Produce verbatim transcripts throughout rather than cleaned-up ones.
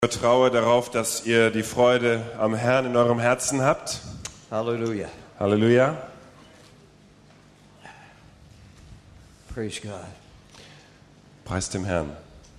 Ich vertraue darauf, dass ihr die Freude am Herrn in eurem Herzen habt. Hallelujah. Halleluja. Praise God. Preist dem Herrn.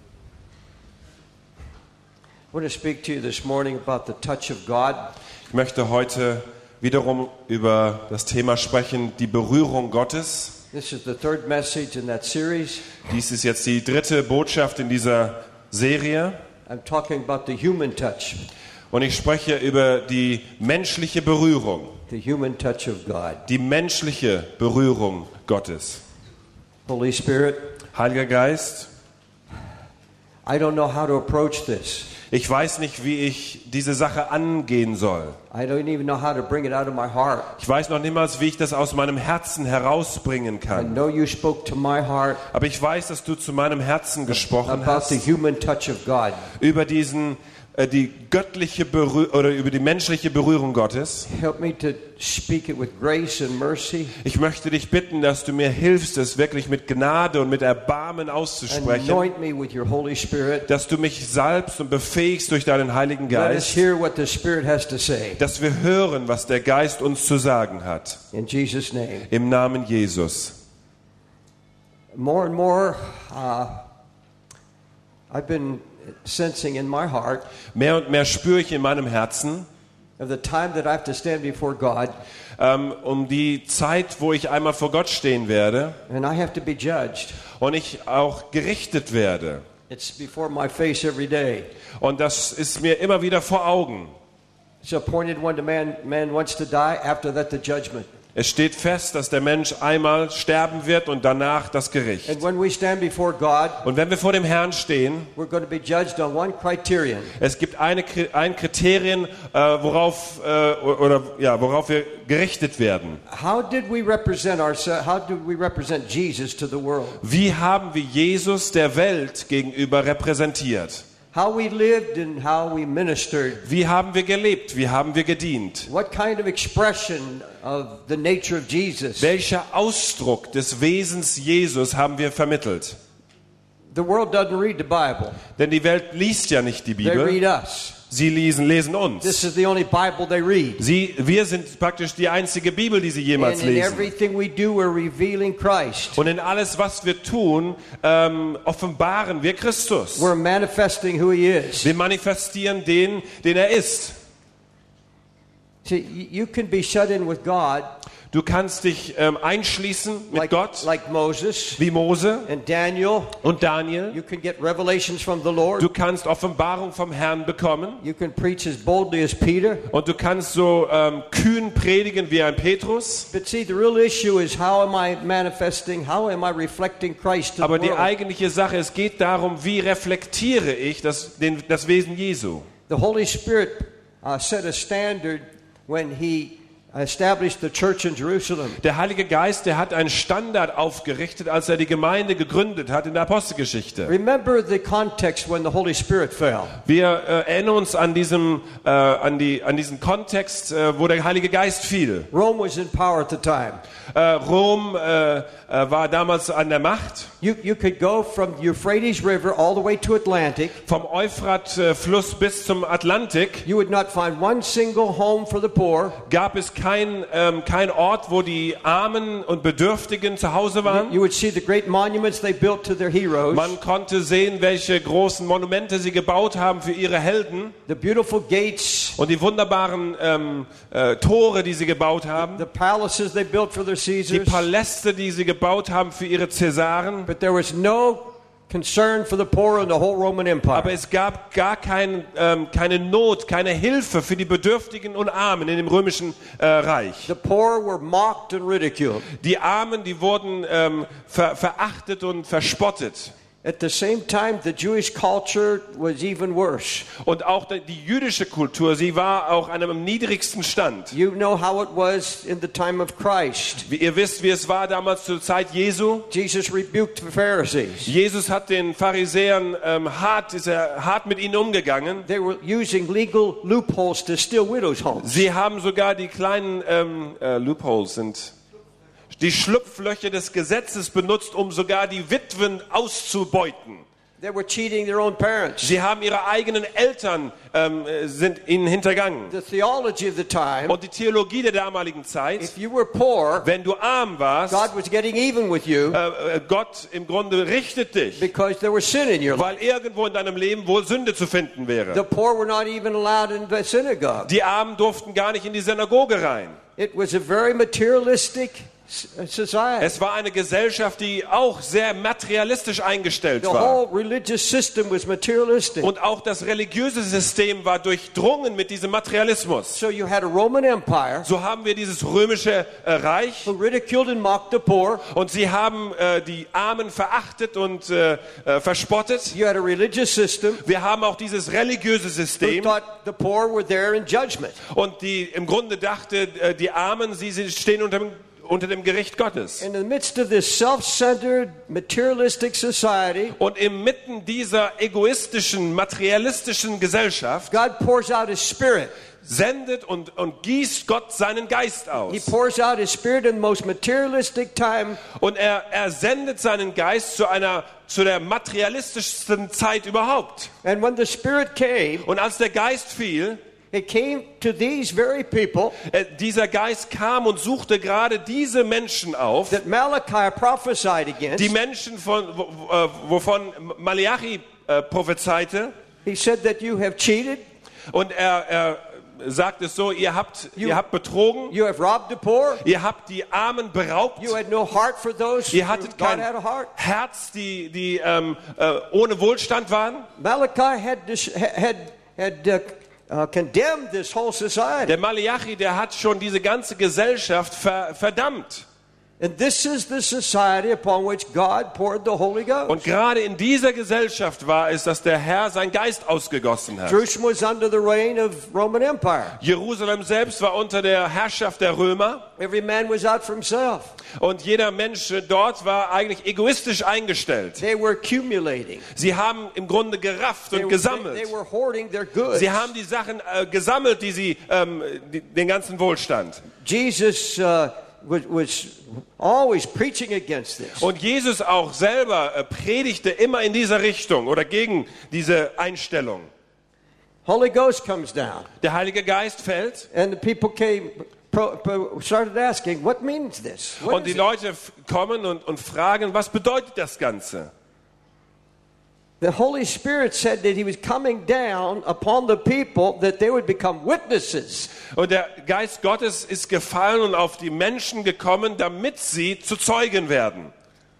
I want to speak to you this morning about the touch of God. Ich möchte heute wiederum über das Thema sprechen, die Berührung Gottes. This is the third message in that series. Dies ist jetzt die dritte Botschaft in dieser Serie. I'm talking about the human touch. Und ich spreche über die menschliche Berührung. The human touch of God. Die menschliche Berührung Gottes. Holy Spirit, Heiliger Geist, I don't know how to approach this. ich weiß nicht, wie ich diese Sache angehen soll. I don't even know how to bring it out of my heart. Ich weiß noch niemals, wie ich das aus meinem Herzen herausbringen I kann. know you spoke to my heart Aber ich weiß, dass du zu meinem Herzen gesprochen about the hast human touch of God. über diesen äh, die göttliche Berührung oder über die menschliche Berührung Gottes. Help me to speak it with grace and mercy. Ich möchte dich bitten, dass du mir hilfst, es wirklich mit Gnade und mit Erbarmen auszusprechen, Anoint me with your Holy Spirit. dass du mich salbst und befähigst durch deinen Heiligen Let us Geist, hear what the Spirit has to say. dass wir hören, was der Geist uns zu sagen hat. In Jesus' name. Im Namen Jesus. More and more, uh, I've been sensing in my heart Mehr und mehr spüre ich in meinem Herzen, of the time that I have to stand before God ähm, um die Zeit, wo ich einmal vor Gott stehen werde and I have to be judged. und ich auch gerichtet werde. It's before my face every day. Und das ist mir immer wieder vor Augen. It's appointed when the man, man wants to die, after that the judgment. Es steht fest, dass der Mensch einmal sterben wird und danach das Gericht. And when we stand before God, Und wenn wir vor dem Herrn stehen, we're going to be judged on one criterion. es gibt eine, ein Kriterien, äh, worauf, äh, oder, ja, worauf wir gerichtet werden. How did we represent ourselves? How did we represent Jesus to the world? Wie haben wir Jesus der Welt gegenüber repräsentiert? How we lived and how we ministered. Wie haben wir gelebt? Wie haben wir gedient? What kind of expression of the nature of Jesus? Welcher Ausdruck des Wesens Jesus haben wir vermittelt? The world doesn't read the Bible. Denn die Welt liest ja nicht die They read Bibel. us. Sie lesen, lesen This uns. is the only Bible they read. Sie, wir sind praktisch die einzige Bibel, die sie jemals And in lesen. everything we do, we're revealing Christ. Und in alles, was wir tun, ähm, offenbaren wir Christus. We're manifesting who He is. Wir manifestieren den, den er ist. See, you can be shut in with God, Du kannst dich ähm, einschließen mit like, Gott, like Moses wie Mose and Daniel. und Daniel. You can get revelations from the Lord. Du kannst Offenbarung vom Herrn bekommen. You can preach as boldly as Peter. Und du kannst so ähm, kühn predigen wie ein Petrus. But see, the real issue is how am I manifesting, how am I reflecting Christ to Aber the die world? eigentliche Sache, es geht darum, wie reflektiere ich das, den, das Wesen Jesu. The Holy Spirit uh, set a standard when He established the church in Jerusalem. Der Heilige Geist, der hat einen Standard aufgerichtet, als er die Gemeinde gegründet hat in der Apostelgeschichte. Remember the context when the Holy Spirit fell. Wir äh, erinnern uns an, diesem, äh, an, die, an diesen Kontext, äh, wo der Heilige Geist fiel. Rome was in power at the time. Äh, Rom äh, äh, war damals an der Macht. You, you could go from the Euphrates River all the way to Atlantic. Vom Euphrat-Fluss bis zum Atlantik You would not find one single home for the poor. gab es kein, ähm, kein Ort, wo die Armen und Bedürftigen zu Hause waren. You would see the great monuments they built to their heroes. Man konnte sehen, welche großen Monumente sie gebaut haben für ihre Helden The beautiful gates, und die wunderbaren ähm, äh, Tore, die sie gebaut haben. the palaces they built for their Die Caesars. Paläste, die sie gebaut haben für ihre Cäsaren. But there was no concern for the poor in the whole Roman Empire. Aber es gab gar kein, ähm, keine Not, keine Hilfe für die Bedürftigen und Armen in dem römischen äh, Reich. The poor were mocked and ridiculed. Die Armen, die wurden ähm, ver verachtet und verspottet. At the same time, the Jewish culture was even worse. Und auch die jüdische Kultur, sie war auch an einem niedrigsten Stand. You know how it was in the time of Christ. Wie ihr wisst, wie es war damals zur Zeit Jesu. Jesus rebuked the Pharisees. Jesus hat den Pharisäern ähm, hart, ist er hart mit ihnen umgegangen. They were using legal loopholes to steal widows' homes. Sie haben sogar die kleinen ähm, äh, Loopholes sind die Schlupflöcher des Gesetzes benutzt, um sogar die Witwen auszubeuten. They were cheating their own parents. Sie haben ihre eigenen Eltern ähm, sind ihnen hintergangen. The theology of the time, Und die Theologie der damaligen Zeit, if you were poor, wenn du arm warst, God was getting even with you äh, äh, Gott im Grunde richtet dich, because there was sin in your life. weil irgendwo in deinem Leben wohl Sünde zu finden The wäre. poor were not even allowed in the synagogue. Die Armen durften gar nicht in die Synagoge rein. It was a very materialistic society. Es war eine Gesellschaft, die auch sehr materialistisch eingestellt The war. whole religious system was materialistic. Und auch das religiöse System war durchdrungen mit diesem Materialismus. So you had a Roman Empire So haben wir dieses römische äh, Reich who ridiculed and mocked the poor. und sie haben äh, die Armen verachtet und äh, äh, verspottet. You had a religious system Wir haben auch dieses religiöse who System thought the poor were there in judgment. und die im Grunde dachte, äh, die Armen, sie, sie stehen unter dem, unter dem Gericht Gottes. In the midst of this self-centered, materialistic society, Und inmitten dieser egoistischen, materialistischen Gesellschaft God pours out His Spirit. sendet und, und gießt Gott seinen Geist He aus. pours out His Spirit in the most materialistic time. Und er, er sendet seinen Geist zu einer zu der materialistischsten Zeit überhaupt. And when the Spirit came, Und als der Geist fiel, it came to these very people äh, dieser Geist kam und suchte gerade diese Menschen auf, that Malachi prophesied against. die Menschen, von, wo- wo- äh, wovon Malachi äh, prophezeite. He said that you have cheated, Und er, er sagt es so, ihr habt, You- ihr habt betrogen, you have robbed the poor, ihr habt die Armen beraubt, you had no heart for those. ihr hattet God kein had a heart. Herz, die, die ähm, äh, ohne Wohlstand waren. Malachi had dis- had had uh, uh, condemned this whole society. Der Malachi, der hat schon diese ganze Gesellschaft ver, verdammt. And this is the society upon which God poured the Holy Ghost. Und gerade in dieser Gesellschaft war es, dass der Herr seinen Geist ausgegossen hat. Jerusalem was under the reign of Roman Empire. Jerusalem selbst war unter der Herrschaft der Römer Every man was out for himself. und jeder Mensch dort war eigentlich egoistisch eingestellt. They were accumulating. Sie haben im Grunde gerafft They, und they, gesammelt. they were hoarding their goods. Sie haben die Sachen äh, gesammelt, die sie, ähm, die, den ganzen Wohlstand. Jesus uh, was, was always preaching against this. Und Jesus auch selber äh, predigte immer in dieser Richtung oder gegen diese Einstellung. Holy Ghost comes down, Der Heilige Geist fällt and the people came, pro, pro, started asking, "What means this? What und die is it?" Leute f- kommen und, und fragen, was bedeutet das Ganze? The Holy Spirit said that He was coming down upon the people that they would become witnesses. Und der Geist Gottes ist gefallen und auf die Menschen gekommen, damit sie zu Zeugen werden.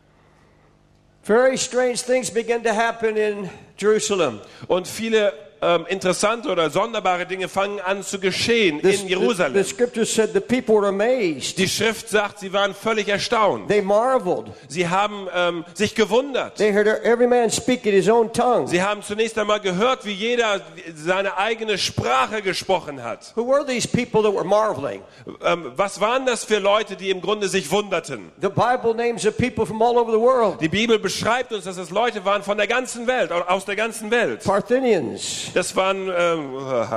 Very strange things began to happen in Jerusalem. Und viele ähm, interessante oder sonderbare Dinge fangen an zu geschehen The, in the, Jerusalem. the scripture said the people were amazed. Die Schrift sagt, sie waren völlig erstaunt. They marveled. Sie haben ähm, sich gewundert. They heard every man speak in his own tongue. Sie haben zunächst einmal gehört, wie jeder seine eigene Sprache gesprochen hat. Who were these people that were marveling? Ähm, was waren das für Leute, die im Grunde sich wunderten? The Bible names the people from all over the world. Die Bibel beschreibt uns, dass es Leute waren von der ganzen Welt, aus der ganzen Welt. Parthians. Das waren ähm,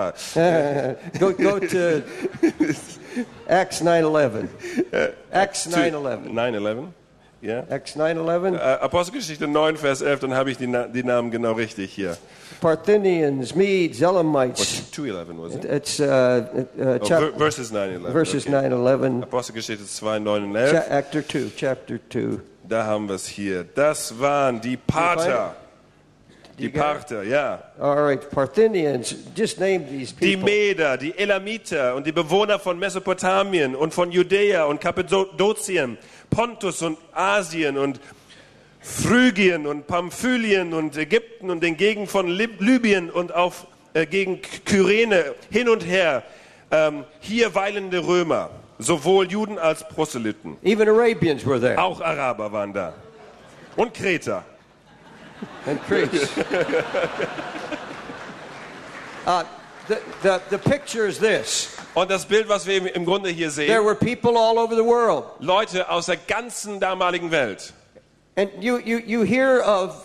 go, go to Acts nine eleven. Acts nine eleven. nine elf. Ja. Acts nine eleven. Äh, Apostelgeschichte neun, Vers elf, dann habe ich die, Na die Namen genau richtig hier. Parthians, Medes, Elamites. two eleven was it? It's uh, uh, Oh, chap- ver- verses nine elf. verses okay. nine eleven. Apostelgeschichte zwei, neun und Cha- elf. Chapter two. Chapter two. Da haben wir es hier. Das waren die Parther. Die Parther, ja. All right, Parthians. Just name these Die people. Meder, die Elamiter und die Bewohner von Mesopotamien und von Judäa und Kappadokien, Pontus und Asien und Phrygien und Pamphylien und Ägypten und den Gegenden von Lib- Libyen und auf äh, gegen Kyrene hin und her. Ähm, hier weilende Römer, sowohl Juden als Proselyten. Even Arabians were there. Auch Araber waren da. Und Kreter. And Greece. uh, the, the, the picture is this. Und das Bild, was wir im Grunde hier There sehen, were people all over the world. Leute aus der ganzen damaligen Welt. And you, you, you hear of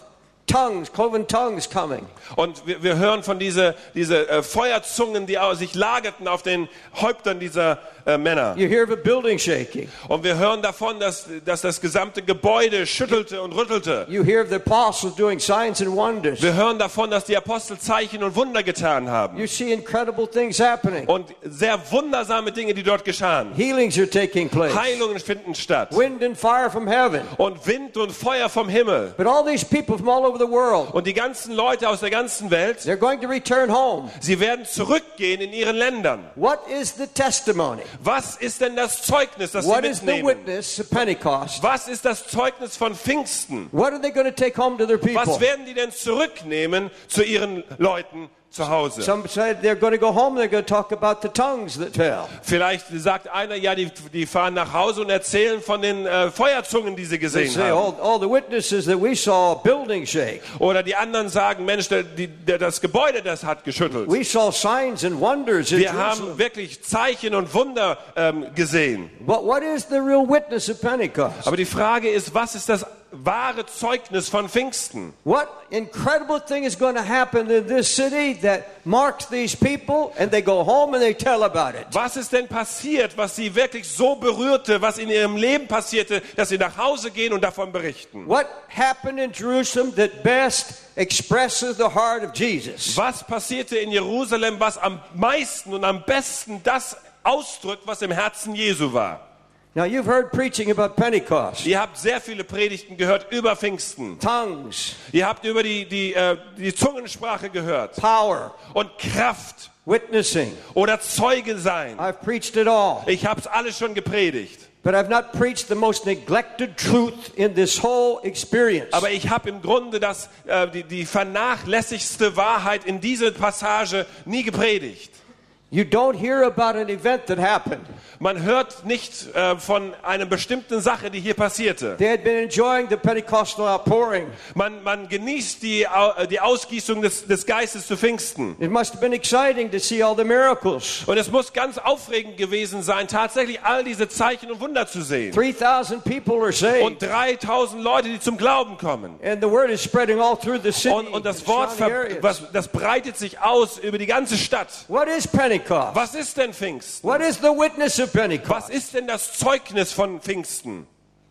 tongues, cloven tongues coming. Und wir, wir hören von diese, diese äh, Feuerzungen, die au- sich lagerten auf den Häuptern dieser äh, Männer. You hear of a building shaking. Und wir hören davon, dass, dass das gesamte Gebäude schüttelte und rüttelte. You hear of the apostles doing signs and wonders. Wir hören davon, dass die Apostel Zeichen und Wunder getan haben. You see incredible things happening. Und sehr wundersame Dinge, die dort geschahen. Healings are taking place. Heilungen finden statt. Wind and fire from heaven. Und Wind und Feuer vom Himmel. But all these people from all over the world, Und die ganzen Leute aus der ganzen Welt, they're going to return home. sie werden zurückgehen in ihren Ländern. What is the testimony? Was ist denn das Zeugnis, das sie What is the mitnehmen? witness of Pentecost? Was ist das Zeugnis von Pfingsten? What are they going to take home to their people? Was werden die denn zurücknehmen zu ihren Leuten zu Hause? Some say they're going to go home, they're going to talk about the tongues that fell. Vielleicht sagt einer, ja, die, die fahren nach Hause und erzählen von den äh, Feuerzungen, die sie They gesehen say, haben. all, all the witnesses that we saw a building shake. Oder die anderen sagen, Mensch, der, die, der, das Gebäude, das hat geschüttelt. We saw signs and wonders in Wir Jerusalem. haben wirklich Zeichen und Wunder ähm, gesehen. But what is the real witness of Pentecost? Aber die Frage ist, was ist das wahre Zeugnis von Pfingsten? What incredible thing is going to happen in this city that marks these people and they go home and they tell about it? Was ist denn passiert, was sie wirklich so berührte, was in ihrem Leben passierte, dass sie nach Hause gehen und davon berichten? What happened in Jerusalem that best expresses the heart of Jesus? Was passierte in Jerusalem, was am meisten und am besten das ausdrückt, was im Herzen Jesu war? Now you've heard preaching about Pentecost. Ihr habt sehr viele Predigten gehört über Pfingsten. Tongues, Ihr habt über die, die, äh, die Zungensprache gehört. power, Und Kraft witnessing. oder Zeuge sein. I've preached it all. Ich habe es alles schon gepredigt. But I've not preached the most neglected truth in this whole experience. Aber ich habe im Grunde das, äh, die, die vernachlässigste Wahrheit in dieser Passage nie gepredigt. You don't hear about an event that happened. Man hört nicht äh, von einer bestimmten Sache, die hier passierte. They had been enjoying the Pentecostal outpouring. Man, man genießt die, Au- die Ausgießung des, des Geistes zu Pfingsten. It must have been exciting to see all the miracles. Und es muss ganz aufregend gewesen sein, tatsächlich all diese Zeichen und Wunder zu sehen. three thousand people are saved. Und dreitausend Leute, die zum Glauben kommen. And the word is spreading all through the city. Und, und das and Wort, surrounding ver, areas. was, das breitet sich aus über die ganze Stadt. What is Pentecost? Was ist denn Pfingsten? What is the witness of Was Pentecost? ist denn das Zeugnis von Pfingsten?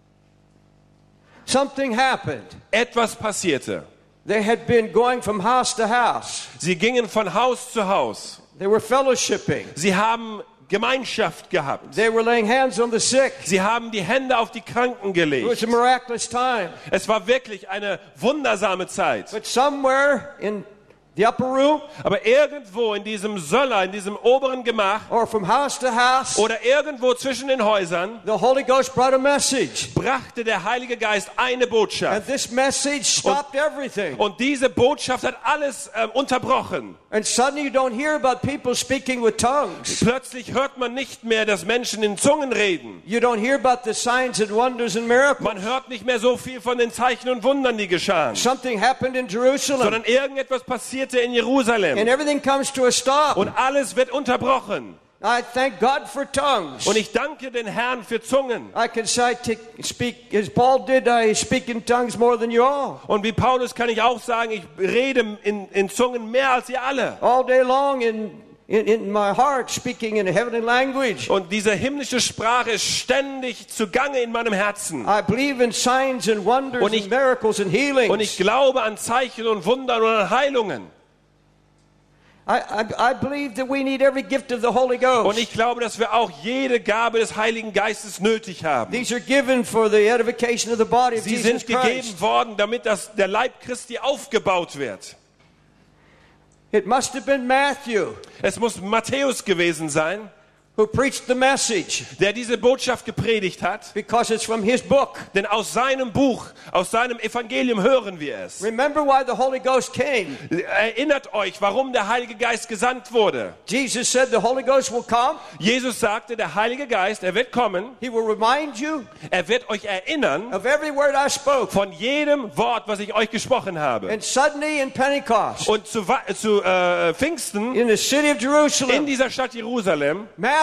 Something happened. Etwas passierte. They had been going from house to house. Sie gingen von Haus zu Haus. They were fellowshipping. Sie haben Gemeinschaft gehabt. They were laying hands on the sick. Sie haben die Hände auf die Kranken It was gelegt. a miraculous time. Es war wirklich eine wundersame Zeit. But somewhere in the upper room Aber irgendwo in diesem Söller, in diesem oberen Gemach or from house to house, oder irgendwo zwischen den Häusern the Holy Ghost brought a message. brachte der Heilige Geist eine And Botschaft. this message stopped everything. Und diese Botschaft hat alles ähm, unterbrochen. And suddenly you don't hear about people speaking with tongues. Plötzlich hört man nicht mehr, dass Menschen in Zungen reden. You don't hear about the signs and wonders and miracles. Man hört nicht mehr so viel von den Zeichen und Wundern, die geschahen. Something happened in Jerusalem. Sondern irgendetwas passierte in Jerusalem. And everything comes to a stop. Und alles wird unterbrochen. I thank God for tongues. Und ich danke den Herrn für Zungen. I can say, to speak, as Paul did, I speak in tongues more than you all. Und wie Paulus kann ich auch sagen, ich rede in, in Zungen mehr als ihr alle. All day long in, in, in my heart, speaking in a heavenly language. Und diese himmlische Sprache ist ständig zugange in meinem Herzen. I believe in signs and wonders Und ich- and miracles and healings. Und ich glaube an Zeichen und Wunder und an Heilungen. I, I, I believe that we need every gift of the Holy Ghost. Und ich glaube, dass wir auch jede Gabe des Heiligen Geistes nötig haben. These are given for the edification of the body of Sie Jesus sind Christ. gegeben worden, damit das, der Leib Christi aufgebaut wird. It must have been Matthew Es muss Matthäus gewesen sein, who preached the message, der diese Botschaft gepredigt hat. because it's from his book. Denn aus seinem Buch, aus seinem Evangelium hören wir es. Remember why the Holy Ghost came. Erinnert euch, warum der Heilige Geist gesandt wurde. Jesus said the Holy Ghost will come. Jesus sagte, der Heilige Geist, er wird kommen, He will remind you er wird euch erinnern of every word I spoke. von jedem Wort, was ich euch gesprochen habe. And suddenly in Pentecost, Und zu, Wa- zu äh, Pfingsten, in the city of in Jerusalem, dieser Stadt Jerusalem, Matthew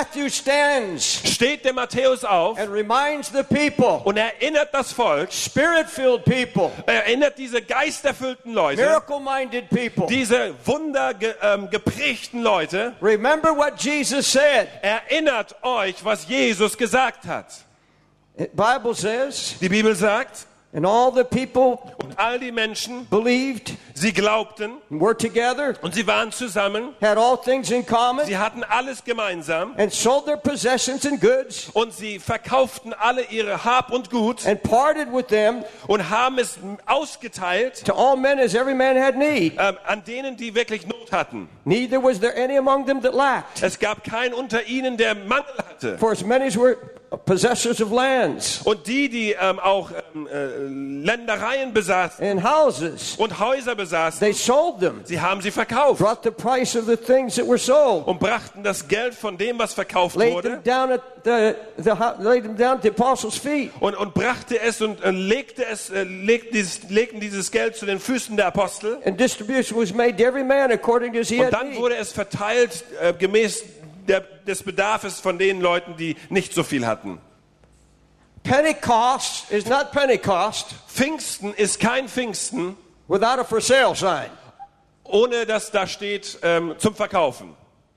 Matthew stands steht der Matthäus auf and reminds the people, und erinnert das Volk, spirit-filled people, er erinnert diese geisterfüllten Leute, miracle-minded people. diese wundergeprägten Leute, Remember what Jesus said. erinnert euch, was Jesus gesagt hat. The Bible says, Die Bibel sagt, and all the people und all die Menschen, believed, sie glaubten and were together, und sie waren zusammen, had all things in common, sie hatten alles gemeinsam and sold their possessions and goods, und sie verkauften alle ihre Hab und Gut and parted with them und haben es ausgeteilt to all men as every man had need. ähm, an denen, die wirklich Not hatten. Neither was there any among them that lacked. Es gab keinen unter ihnen, der Mangel hatte. For as many as were possessors of lands Und die, die ähm, auch ähm, äh, Ländereien besaßen and houses, und Häuser besaßen, they sold them, sie haben sie verkauft brought the price of the things that were sold, und brachten das Geld von dem, was verkauft laid wurde, them down at the, the laid them down at the apostles' feet. und, und brachte es und äh, legte es, äh, legten, dieses, legten dieses Geld zu den Füßen der Apostel. And distribution was made to every man according to as he Und had dann need. wurde es verteilt äh, gemäß der, des Bedarfs von den Leuten, die nicht so viel hatten. Pentecost is not Pentecost Pfingsten ist kein Pfingsten, without a for sale sign. ohne dass da steht ähm, zum Verkaufen.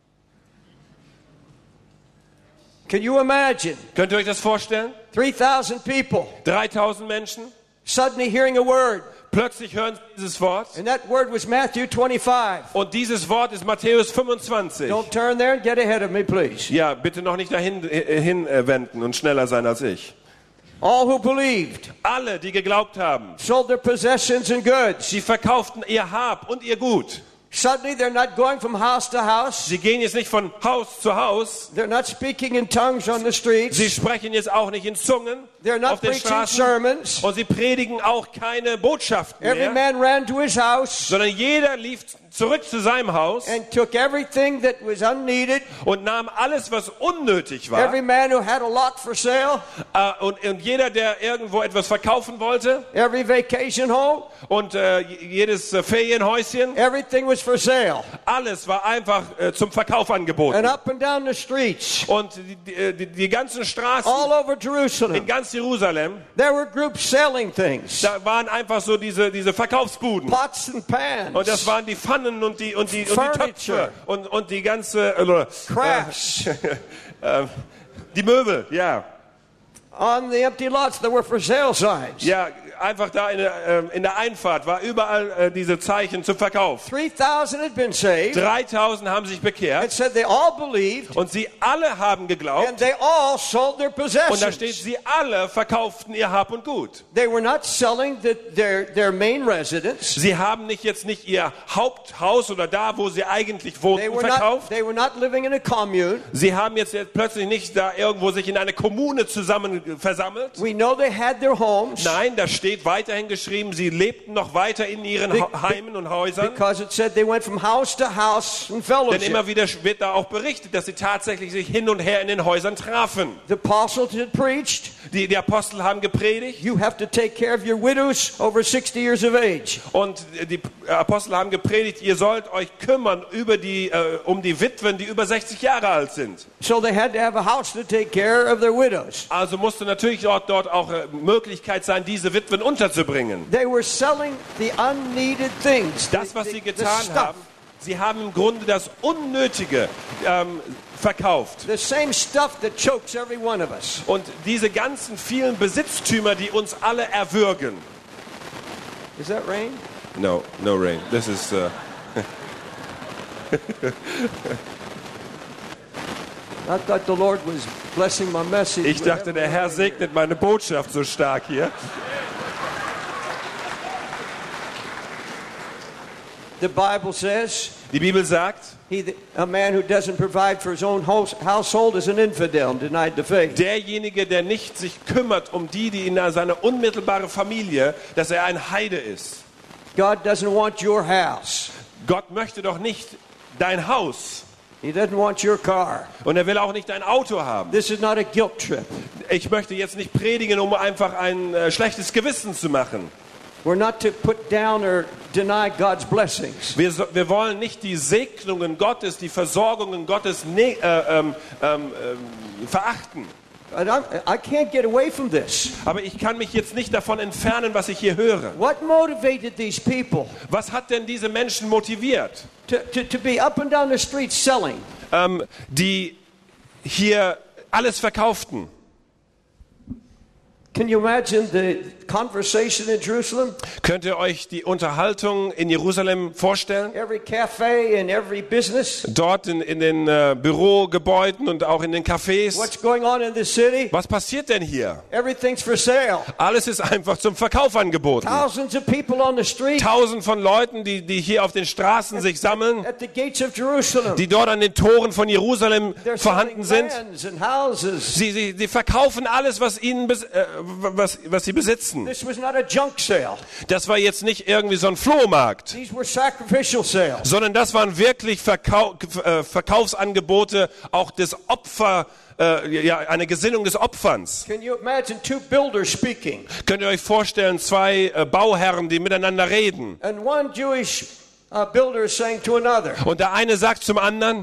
Can you imagine Könnt ihr euch das vorstellen? three thousand people dreitausend Menschen, suddenly hearing a word, plötzlich hören sie dieses Wort. and that word was Matthew twenty-five. Und dieses Wort ist Matthäus fünfundzwanzig. Don't turn there and get ahead of me, please. Ja, bitte noch nicht dahin äh, hin, äh, wenden und schneller sein als ich. All who believed Alle, die geglaubt haben, sold their possessions and goods. sie verkauften ihr Hab und ihr Gut. Suddenly they're not going from house to house. Sie gehen jetzt nicht von Haus zu Haus. They're not speaking in tongues on the streets. Sie sprechen jetzt auch nicht in Zungen They're not auf den preaching Straßen. sermons. Und sie predigen auch keine Botschaften Every mehr, man ran to his house sondern jeder lief zurück zu seinem Haus and took everything that was unneeded. und nahm alles, was unnötig war. Every man who had a lot for sale, Äh, und, und jeder, der irgendwo etwas verkaufen wollte every vacation home, und äh, jedes äh, Ferienhäuschen, everything was for sale. alles war einfach äh, zum Verkauf angeboten. And up and down the streets, Und die, die, die, die ganzen Straßen all over in Jerusalem, ganz Jerusalem, there were groups selling things. da waren einfach so diese, diese Verkaufsbuden. Pots and pans, Und das waren die Pfannen und die, und die, und die Furniture. Töpfe und, und die ganze äh, crafts. äh, die Möbel, ja. On the empty lots, there were for sale signs. Ja, einfach da in der, äh, in der Einfahrt war überall äh, diese Zeichen zum Verkauf. three thousand had been saved. dreitausend haben sich It bekehrt said they all believed, und sie alle haben and geglaubt. they all sold their Und da possessions. steht, sie alle verkauften ihr Hab und Gut. They were not selling the, their, their main residence. Sie haben nicht jetzt nicht ihr Haupthaus oder da, wo sie eigentlich They wohnten, were not, verkauft. they were not living in a commune. Sie haben jetzt, jetzt plötzlich nicht da irgendwo sich in eine Kommune zusammen versammelt. We know they had their homes Nein, da steht weiterhin geschrieben, sie lebten noch weiter in ihren Be- Ha- Heimen und Häusern. because it said they went from house to house in Denn fellowship. immer wieder wird da auch berichtet, dass sie tatsächlich sich hin und her in den Häusern trafen. The apostles had preached, Die, die Apostel haben gepredigt you have to take care of your widows over sixty years of age. und die Apostel haben gepredigt, ihr sollt euch kümmern über die, äh, um die Witwen, die über sechzig Jahre alt sind. So they had to have a house to take care of their widows. Also musste natürlich dort, dort auch äh, Möglichkeit sein, diese Witwen unterzubringen. They were selling the unneeded things. Das, was the, sie the, the getan stuff. haben, sie haben im Grunde das Unnötige ähm, verkauft. The same stuff that chokes every one of us. Und diese ganzen vielen Besitztümer, die uns alle erwürgen. Is that rain? No, no rain. This is. Uh, I thought the Lord was blessing my message. ich with dachte, der every Herr rain. segnet meine Botschaft so stark hier. The Bible says, Die Bibel sagt, he, that- a man who doesn't provide for his own house, household is an infidel and denied the faith. derjenige, der nicht sich kümmert um die, die in seine unmittelbare Familie, dass er ein Heide ist. God doesn't want your house. Gott möchte doch nicht dein Haus He doesn't want your car. und er will auch nicht dein Auto haben. This is not a guilt trip. Ich möchte jetzt nicht predigen, um einfach ein äh, schlechtes Gewissen zu machen. We're not to put down or deny God's blessings. Wir, so, wir wollen nicht die Segnungen Gottes, die Versorgungen Gottes ne, äh, ähm, ähm, ähm, verachten. And I'm, I can't get away from this. Aber ich kann mich jetzt nicht davon entfernen, was ich hier höre. What motivated these people Was hat denn diese Menschen motiviert, to, to, to be up and down the street selling? ähm, die hier alles verkauften? Can you imagine the conversation in Jerusalem? Könnt ihr euch die Unterhaltung in Jerusalem vorstellen? Every cafe and every business. Dort in, in den äh, Bürogebäuden und auch in den Cafés. What's going on in the city? Was passiert denn hier? Everything's for sale. Alles ist einfach zum Verkauf angeboten. Thousands of people on the street. Tausend von Leuten, die, die hier auf den Straßen sich sammeln, At the gates of Jerusalem. die dort an den Toren von Jerusalem They're vorhanden selling sind. lands and houses. Sie, sie, sie verkaufen alles, was ihnen bes- äh, was, was sie besitzen. This was not a junk sale. Das war jetzt nicht irgendwie so ein Flohmarkt, These were sacrificial sales. sondern das waren wirklich Verkau äh, Verkaufsangebote, auch des Opfer, äh, ja, eine Gesinnung des Opferns. Can you imagine two builders speaking? Könnt ihr euch vorstellen, zwei äh, Bauherren, die miteinander reden. And one Jewish uh, builder is saying to another, Und der eine sagt zum anderen,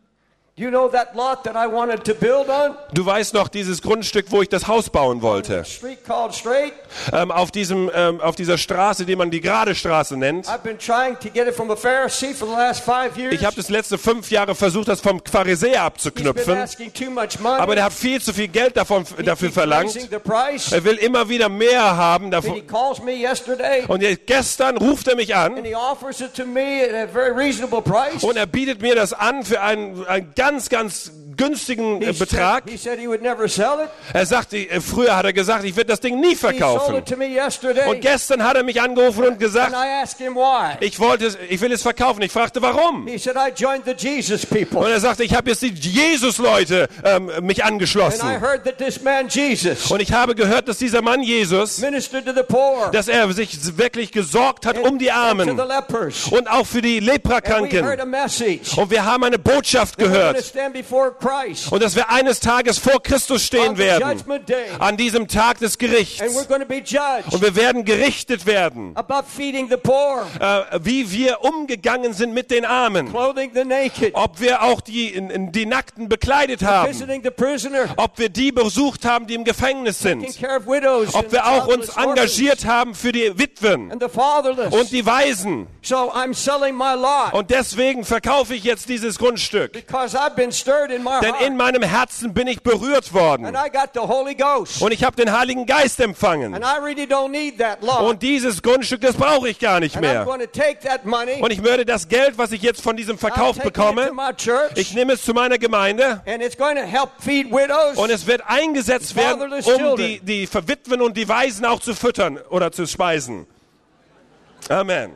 you know that lot that I wanted to build on? du weißt noch dieses Grundstück, wo ich das Haus bauen wollte. Street called Straight. Ähm, auf, diesem, ähm, auf dieser Straße, die man die gerade Straße nennt. I've been trying to get it from a Pharisee for the last five years. Ich habe das letzte fünf Jahre versucht, das vom Pharisäer He's been abzuknüpfen. asking too much money. Aber der hat viel zu viel Geld davon, He dafür keeps verlangt. raising the price. Er will immer wieder mehr haben And he davon. calls me yesterday Und jetzt, gestern ruft er mich and an he offers it to me at a very reasonable price. und er bietet mir das an für einen, einen ganz, ganz günstigen He äh, Betrag. said, he said he would never sell it. Er sagte, äh, früher hat er gesagt, ich werde das Ding nie He sold verkaufen. it to me yesterday. Und gestern hat er mich angerufen und And gesagt, I asked him why. ich wollte es, ich will es verkaufen. Ich fragte, warum? He said, I joined the Jesus Und people. er sagte, ich habe jetzt die Jesus-Leute ähm, mich And I angeschlossen. heard that this man Jesus Und ich habe gehört, dass dieser Mann Jesus, ministered to the poor dass er sich wirklich gesorgt hat um die and to Armen the lepers. und auch für die And we heard Leprakranken. a message. Und wir haben eine Botschaft We're going to gehört. stand before Christ Und dass wir eines Tages vor Christus on stehen the werden. judgment day. An diesem Tag des And we're Gerichts. going to be judged Und wir werden gerichtet werden, about feeding the poor, äh, wie wir umgegangen sind mit den Armen. clothing the naked, Ob wir auch die, in, in die Nackten bekleidet haben. visiting the prisoner, Ob wir die besucht haben, die im Gefängnis taking sind. care of widows Ob and wir auch uns childless orphans engagiert haben für die Witwen and the fatherless. und die Waisen. So I'm selling my lot Und deswegen verkaufe ich jetzt dieses Grundstück. because I've been stirred in my Denn in heart. meinem Herzen bin ich berührt worden. And I got the Holy Ghost. Und ich habe den Heiligen Geist empfangen. And I really don't need that lot. Und dieses Grundstück, das brauche ich gar nicht And I'm mehr. going to take that money, Und ich würde das Geld, was ich jetzt von diesem I'll Verkauf take it bekomme, to my church, ich nehme es zu meiner Gemeinde and it's going to help feed widows. und es wird eingesetzt werden, Fatherless um children. die, die Verwitwen und die Waisen auch zu füttern oder zu speisen. Amen.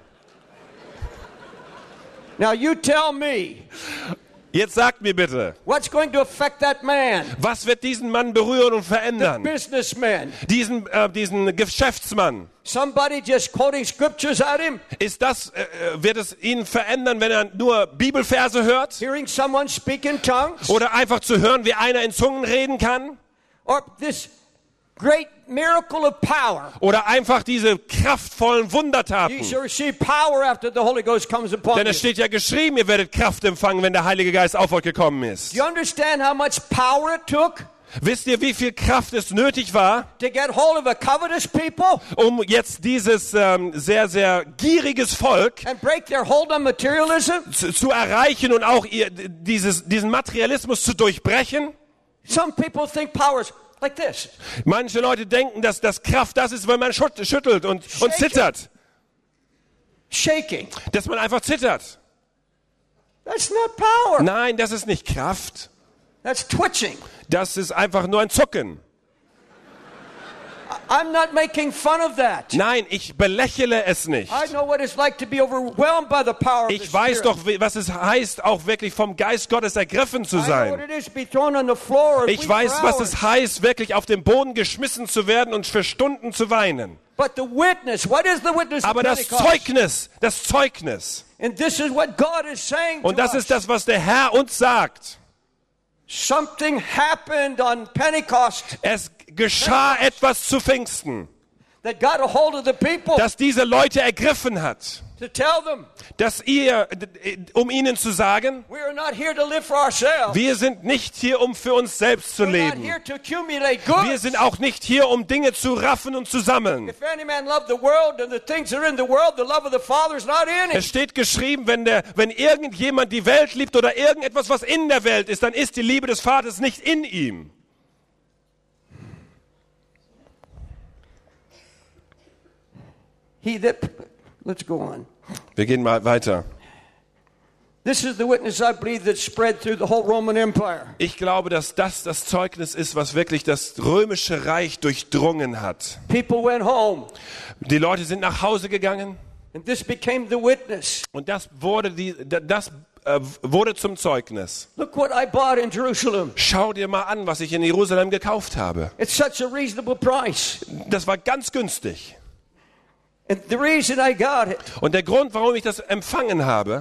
Now you tell me, Jetzt sagt mir bitte, what's going to affect that man, was wird diesen Mann berühren und the verändern? businessman? Diesen, äh, diesen Geschäftsmann. Somebody just quoting scriptures at him, Ist das, äh, wird es ihn verändern, wenn er nur Bibelverse hört? hearing someone speak in tongues, Oder einfach zu hören, wie einer in Zungen reden kann? or this great miracle of power? Oder einfach diese kraftvollen You Wundertaten? shall receive power after the Holy Ghost comes upon Denn you. es steht ja geschrieben, ihr werdet Kraft empfangen, wenn der Heilige Geist auf euch gekommen ist. Do you understand how much power it took Wisst ihr, wie viel Kraft es nötig war, to get hold of a covetous people um jetzt dieses ähm, sehr, sehr gieriges Volk and break their hold on materialism? zu, zu erreichen und auch ihr, dieses, diesen Materialismus zu durchbrechen? Some people think power is like this. Manche Leute denken, dass das Kraft das ist, wenn man schüt- schüttelt und, und zittert. Shaking. Dass man einfach zittert. That's not power. Nein, das ist nicht Kraft. That's twitching. Das ist einfach nur ein Zucken. I'm not making fun of that. Nein, ich belächle es nicht. I know what it's like to be overwhelmed by the power of the Ich weiß Spirit. doch, wie- was es heißt, auch wirklich vom Geist Gottes ergriffen zu I know what sein. it is to be thrown on the floor and Ich weep weiß, for was hours. es heißt, wirklich auf den Boden geschmissen zu werden und für Stunden zu weinen. But the witness, what is the witness of Aber das Pentecost? Zeugnis, das Zeugnis. And this is what God is saying Und to das us. ist das, was der Herr uns sagt. Something happened on Pentecost Es geschah etwas zu Pfingsten. that got a hold of the people das diese Leute ergriffen hat. to tell them, Dass ihr, um ihnen zu sagen, we are not here to live for ourselves. wir sind nicht hier, um für uns selbst zu We're not leben. here to accumulate goods. Wir sind auch nicht hier, um Dinge zu raffen und zu sammeln. If any man love the world and the things that are in the world, the love of the Father is not in Es him. steht geschrieben, wenn, der, wenn irgendjemand die Welt liebt oder irgendetwas, was in der Welt ist, dann ist die Liebe des Vaters nicht in ihm. He that, let's go on. Wir gehen mal weiter. This is the witness I believe that spread through the whole Roman Empire. Ich glaube, dass das das Zeugnis ist, was wirklich das römische Reich durchdrungen hat. People went home, Die Leute sind nach Hause gegangen and this became the witness. und das wurde, die, das, äh, wurde zum Zeugnis. Look what I bought in Jerusalem. Schau dir mal an, was ich in Jerusalem gekauft habe. It's such a reasonable price. Das war ganz günstig. And the reason I got it, Und der Grund, warum ich das empfangen habe,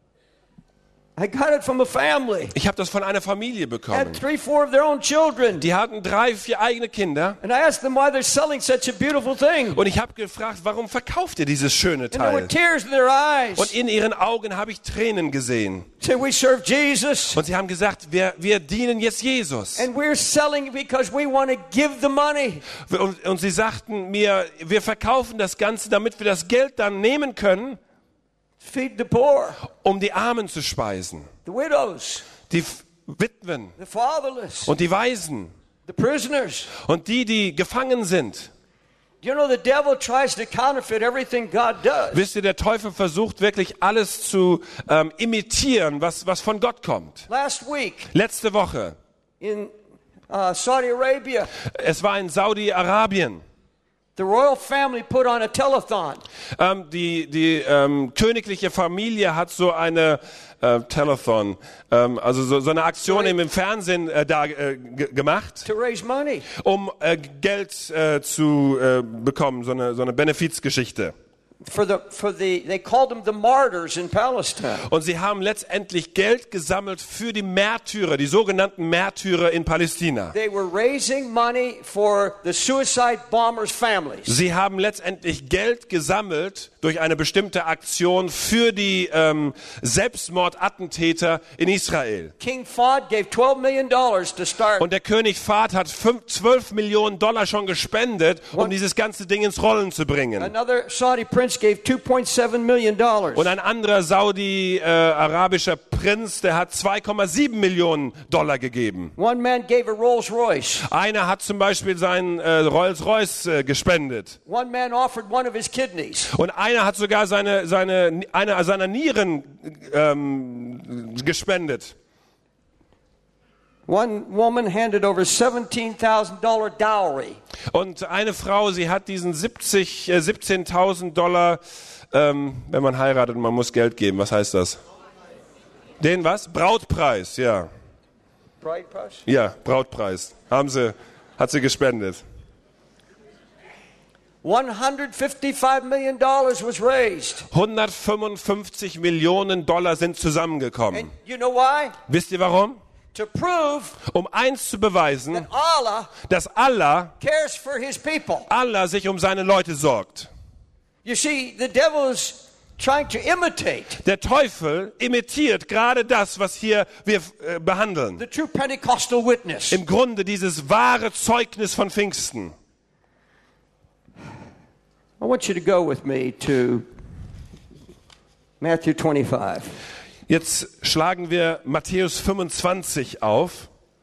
I got it from a family. ich habe das von einer Familie Had bekommen. three, four of their own children. Die hatten drei, vier eigene Kinder. And I asked them why they're selling such a beautiful thing. Und ich habe gefragt, warum verkauft ihr dieses schöne And there were Teil? tears in their eyes. Und in ihren Augen habe ich Tränen gesehen. Say, we serve Jesus. Und sie haben gesagt, wir, wir dienen jetzt Jesus. And we're selling because we want to give the money. Und, und sie sagten mir, wir verkaufen das Ganze, damit wir das Geld dann nehmen können, Feed the poor, um die Armen zu speisen. the widows, Die F- Witwen the fatherless, und die Waisen the prisoners. und die, die gefangen sind. You know, the devil tries to counterfeit everything God does. Wisst ihr, der Teufel versucht wirklich alles zu ähm, imitieren, was, was von Gott kommt. Last week Letzte Woche, in uh, Saudi Arabia, es war in Saudi-Arabien. the royal family put on a telethon. Ähm, die die ähm, königliche Familie hat so eine äh, Telethon, ähm, also so, so eine Aktion im, im Fernsehen äh, da äh, g- gemacht, To raise money. um äh, Geld äh, zu äh, bekommen, so eine, so eine Benefizgeschichte. For the, for the, they called them the martyrs in Palestine. Und sie haben letztendlich Geld gesammelt für die Märtyrer, die sogenannten Märtyrer in Palästina. They were raising money for the suicide bombers' families. Sie haben letztendlich Geld gesammelt durch eine bestimmte Aktion für die ähm, Selbstmordattentäter in Israel. King Fahd gave twelve million dollars to start. Und der König Fahd hat fünf, zwölf Millionen Dollar schon gespendet, um dieses ganze Ding ins Rollen zu bringen. Another Saudi prince gave two point seven million dollars. Und ein anderer saudi-arabischer Prinz, der hat zwei Komma sieben Millionen Dollar gegeben. One man gave a Rolls Royce. Einer hat zum Beispiel seinen äh, Rolls-Royce äh, gespendet. One man offered one of his kidneys. Und einer hat sogar seine, seine, eine seiner Nieren ähm, gespendet. One woman handed over seventeen thousand dollars dowry. Und eine Frau, sie hat diesen siebzig, äh, siebzehntausend Dollar, ähm, wenn man heiratet und man muss Geld geben, was heißt das? Den was? Brautpreis, ja. Bride price? Ja, Brautpreis. Haben sie, hat sie gespendet. one hundred fifty-five million dollars was raised. hundertfünfundfünfzig Millionen Dollar sind zusammengekommen. And you know why? Wisst ihr warum? To prove Um eins zu beweisen, that Allah dass Allah, cares for his people. Allah sich um seine Leute sorgt. You see, the devil is trying to imitate Der Teufel imitiert gerade das, was hier wir äh, behandeln. the true Pentecostal witness. Im Grunde dieses wahre Zeugnis von Pfingsten. I want you to go with me to Matthew twenty-five. Jetzt schlagen wir Matthäus fünfundzwanzig auf.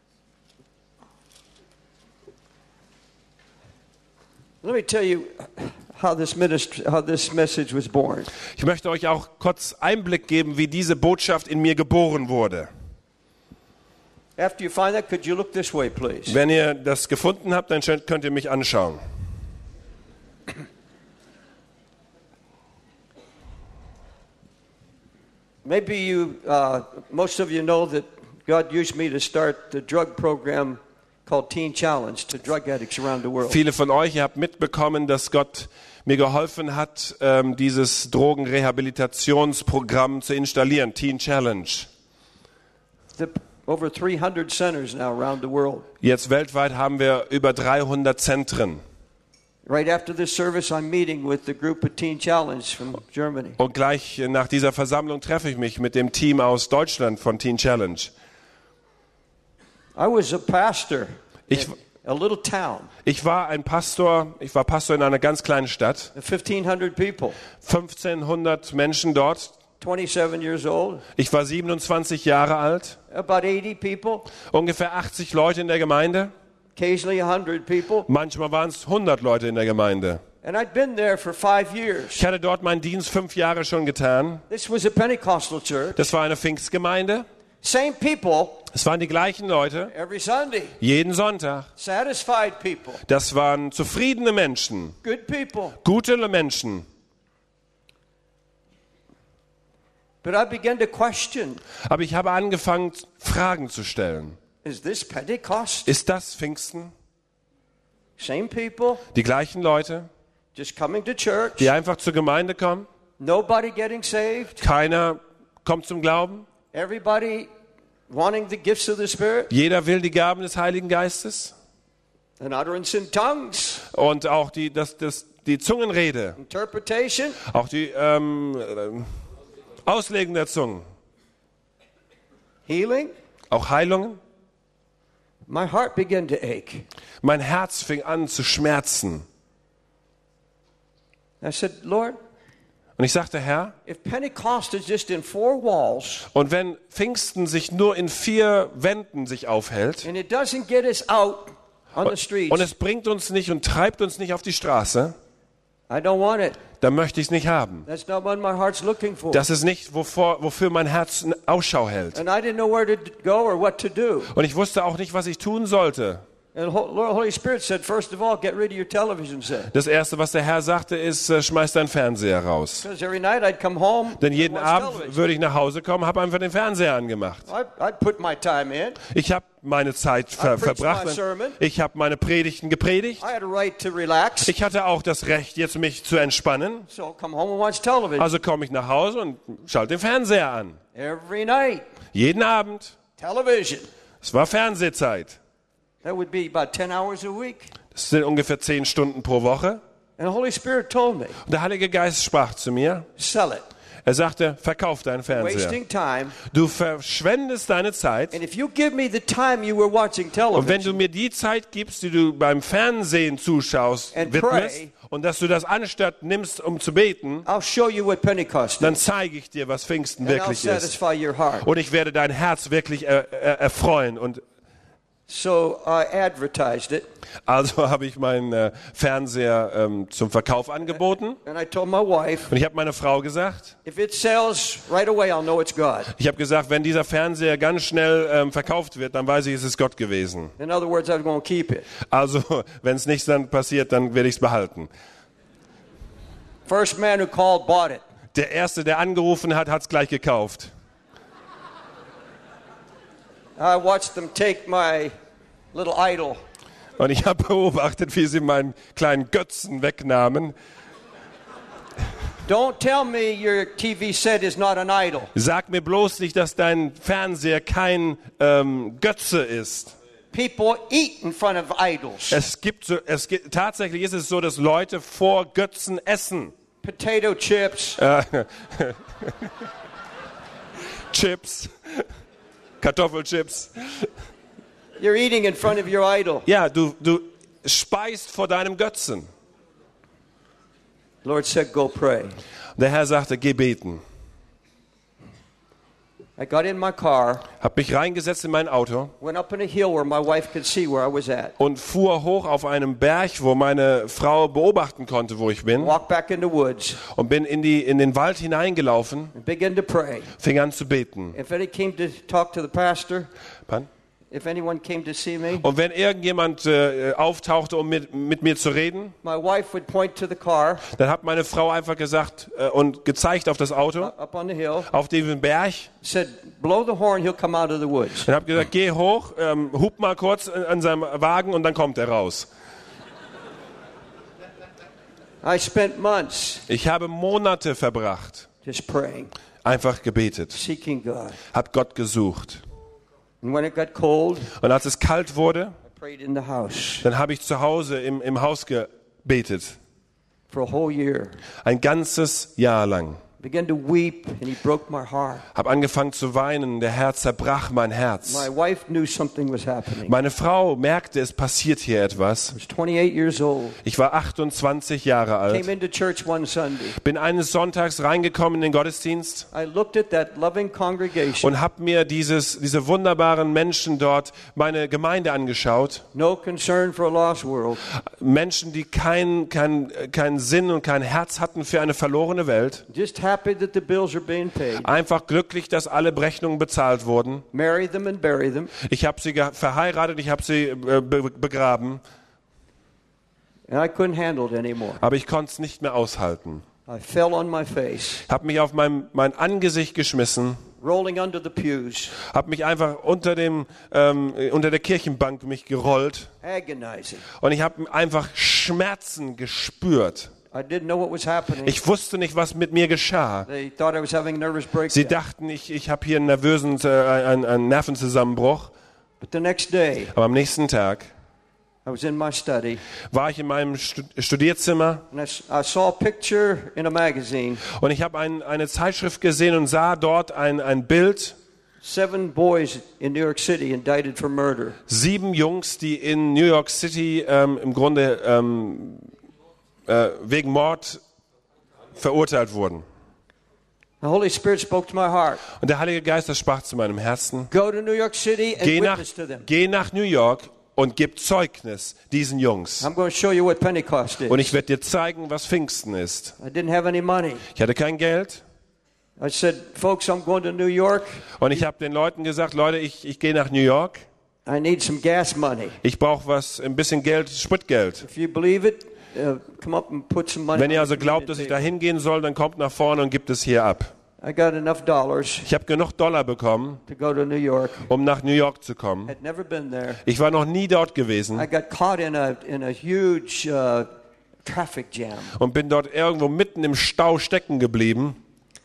Let me tell you how this ministry, how this message was born. Ich möchte euch auch kurz Einblick geben, wie diese Botschaft in mir geboren wurde. After you find that, could you look this way, please? Wenn ihr das gefunden habt, dann könnt ihr mich anschauen. Maybe you, uh, most of you know that God used me to start the drug program called Teen Challenge to drug addicts around the world. Viele von euch, ihr habt mitbekommen, dass Gott mir geholfen hat, ähm, dieses Drogenrehabilitationsprogramm zu installieren, Teen Challenge. The, over three hundred centers now around the world. Jetzt weltweit haben wir über dreihundert Zentren. Right after this service, I'm meeting with the group of Teen Challenge from Germany. Und gleich nach dieser Versammlung treffe ich mich mit dem Team aus Deutschland von Teen Challenge. I was a pastor Ich, in a little town, ich war ein Pastor, ich war Pastor in einer ganz kleinen Stadt. fifteen hundred people, fünfzehnhundert Menschen dort. twenty-seven years old, Ich war siebenundzwanzig Jahre alt. about eighty people, Ungefähr achtzig Leute in der Gemeinde. occasionally one hundred people. Manchmal waren es hundert Leute in der Gemeinde. And I'd been there for five years. Ich hatte dort meinen Dienst fünf Jahre schon getan. This was a Pentecostal church. Das war eine Pfingstgemeinde. Same people Es waren die gleichen Leute. every Sunday. Jeden Sonntag. Satisfied people, Das waren zufriedene Menschen. good people. Gute Menschen. But I began to question, Aber ich habe angefangen, Fragen zu stellen. is this Pentecost? Ist das Pfingsten? Same people, Die gleichen Leute, just coming to church, die einfach zur Gemeinde kommen? nobody getting saved, Keiner kommt zum Glauben? everybody wanting the gifts of the Spirit, Jeder will die Gaben des Heiligen Geistes? and utterance in tongues, Und auch die, das, das, die Zungenrede, interpretation. auch die ähm, äh, Auslegung der Zungen, Healing. auch Heilungen. My heart began to ache. Mein Herz fing an zu schmerzen. I said, Lord, Und ich sagte, Herr, if Pentecost is just in four walls und wenn Pfingsten sich nur in vier Wänden sich aufhält and it doesn't get us out on the streets, und es bringt uns nicht und treibt uns nicht auf die Straße, I don't want it. dann möchte ich es nicht haben. That's not what my heart's looking for. Das ist nicht, wovor, wofür mein Herz Ausschau hält. And I didn't know where to go or what to do. Und ich wusste auch nicht, was ich tun sollte. And the Lord Holy Spirit said, first of all, get rid of your television set. Das Erste, was der Herr sagte, ist, äh, schmeiß deinen Fernseher raus. Because every night I'd come home Denn and jeden watch Abend television. würde ich nach Hause kommen, habe einfach den Fernseher angemacht. I, I'd put my time in. Ich habe meine Zeit ver I preached verbracht. my sermon. Ich habe meine Predigten gepredigt. I had a right to relax. Ich hatte auch das Recht, jetzt mich zu entspannen. So come home and watch television. Also komme ich nach Hause und schalte den Fernseher an. Every night, Jeden Abend. television. Es war Fernsehzeit. That would be about ten hours a week. Das sind ungefähr zehn Stunden pro Woche. And the Holy Spirit told me, Und der Heilige Geist sprach zu mir. sell it. Er sagte, verkauf deinen Fernseher. Wasting time. Du verschwendest deine Zeit. And if you give me the time you were watching Und wenn du television, mir die Zeit gibst, die du beim Fernsehen zuschaust, And widmest, pray. und dass du das anstatt nimmst, um zu beten, I'll show you what Pentecost dann is. zeige ich dir, was Pfingsten And I'll wirklich ist. satisfy your heart. Und ich werde dein Herz wirklich er, er, erfreuen. Und So I advertised it. also habe ich meinen äh, Fernseher ähm, zum Verkauf angeboten. And I told my wife, Und ich habe meiner Frau gesagt, if it sells right away, I'll know it's God. ich habe gesagt, wenn dieser Fernseher ganz schnell ähm, verkauft wird, dann weiß ich, es ist Gott gewesen. In other words, I'm going to keep it. Also, wenn es nicht dann passiert, dann werde ich es behalten. First man who called bought it. Der Erste, der angerufen hat, hat es gleich gekauft. I watched them take my little idol. Und ich habe beobachtet, wie sie meinen kleinen Götzen wegnahmen. Don't tell me your T V set is not an idol. Sag mir bloß nicht, dass dein Fernseher kein ähm, Götze ist. People eat in front of idols. Es gibt so, es gibt, tatsächlich ist es so, dass Leute vor Götzen essen. Potato chips. Äh, Chips, Kartoffelchips. You're eating in front of your idol. Ja, du, du speist vor deinem Götzen. Lord said, go pray. Der Herr sagte, geh beten. I got in my car, Hab mich reingesetzt in mein Auto went up in a hill where my wife could see where I was at. und fuhr hoch auf einem Berg, wo meine Frau beobachten konnte, wo ich bin, Walked back in the woods und bin in, die, in den Wald hineingelaufen, and began to pray. fing an zu beten. If any came to talk to the pastor, Wann? if anyone came to see me, Und wenn irgendjemand äh, auftauchte, um mit, mit mir zu reden, my wife would point to the car dann hat meine Frau einfach gesagt äh, und gezeigt auf das Auto, up on the hill, auf diesem Berg, said, blow the horn, he'll come out of the woods. und habe gesagt, geh hoch, ähm, hub mal kurz an, an seinem Wagen und dann kommt er raus. I spent months Ich habe Monate verbracht, just praying, einfach gebetet, seeking God. hab Gott gesucht. And when it got cold, Und als es kalt wurde, I prayed in the house. dann habe ich zu Hause im, im Haus betet. for a whole year. Ein ganzes Jahr lang. Began to weep and he broke my heart. Hab angefangen zu weinen, der Herr zerbrach mein Herz. My wife knew something was happening. Meine Frau merkte, es passiert hier etwas. I was twenty-eight years old. Ich war achtundzwanzig Jahre Came alt. into church one Sunday. Bin eines Sonntags reingekommen in den Gottesdienst I looked at that loving congregation. und habe mir dieses, diese wunderbaren Menschen dort, meine Gemeinde angeschaut. No concern for a lost world. Menschen, die keinen kein, kein Sinn und kein Herz hatten für eine verlorene Welt. Just happy that the bills are being paid. Einfach glücklich, dass alle Rechnungen bezahlt wurden. Marry them and bury them. Ich habe sie ge- verheiratet, ich habe sie äh, be- begraben, And I couldn't handle it anymore. aber ich konnte es nicht mehr aushalten. I fell on my face, Habe mich auf mein, mein Angesicht geschmissen, rolling under the pews, habe mich einfach unter, dem, ähm, unter der Kirchenbank mich gerollt agonizing. und ich habe einfach Schmerzen gespürt. I didn't know what was happening. Ich wusste nicht, was mit mir geschah. They thought I was having a nervous Sie breakdown. dachten, ich, ich habe hier einen nervösen äh, einen, einen Nervenzusammenbruch. But the next day, Aber am nächsten Tag I was in my study, war ich in meinem Stu- Studierzimmer and I, s- I saw a picture in a magazine. und ich habe ein, eine Zeitschrift gesehen und sah dort ein, ein Bild. Seven boys in New York City indicted for murder. Sieben Jungs, die in New York City ähm, im Grunde ähm, äh, wegen Mord verurteilt wurden. The Holy Spirit spoke to my heart. Und der Heilige Geist, das sprach zu meinem Herzen. Go to New York City and Geh nach, witness to them. geh nach New York und gib Zeugnis diesen Jungs. I'm going to show you what Pentecost Und is. ich werde dir zeigen, was Pfingsten ist. I didn't have any money. Ich hatte kein Geld. I said, folks, I'm going to New York. Und ich habe den Leuten gesagt, Leute, ich, ich gehe nach New York. I need some gas money. Ich brauche was, ein bisschen Geld, Spritgeld. If you believe it, uh, come up and put some money. Wenn ihr on also the glaubt, dass ich da table. hingehen soll, dann kommt nach vorne und gibt es hier ab. I got enough dollars Ich habe genug Dollar bekommen, to go to New York. um nach New York zu kommen. Had never been there. Ich war noch nie dort gewesen I got caught in a in a huge uh, traffic jam. und bin dort irgendwo mitten im Stau stecken geblieben.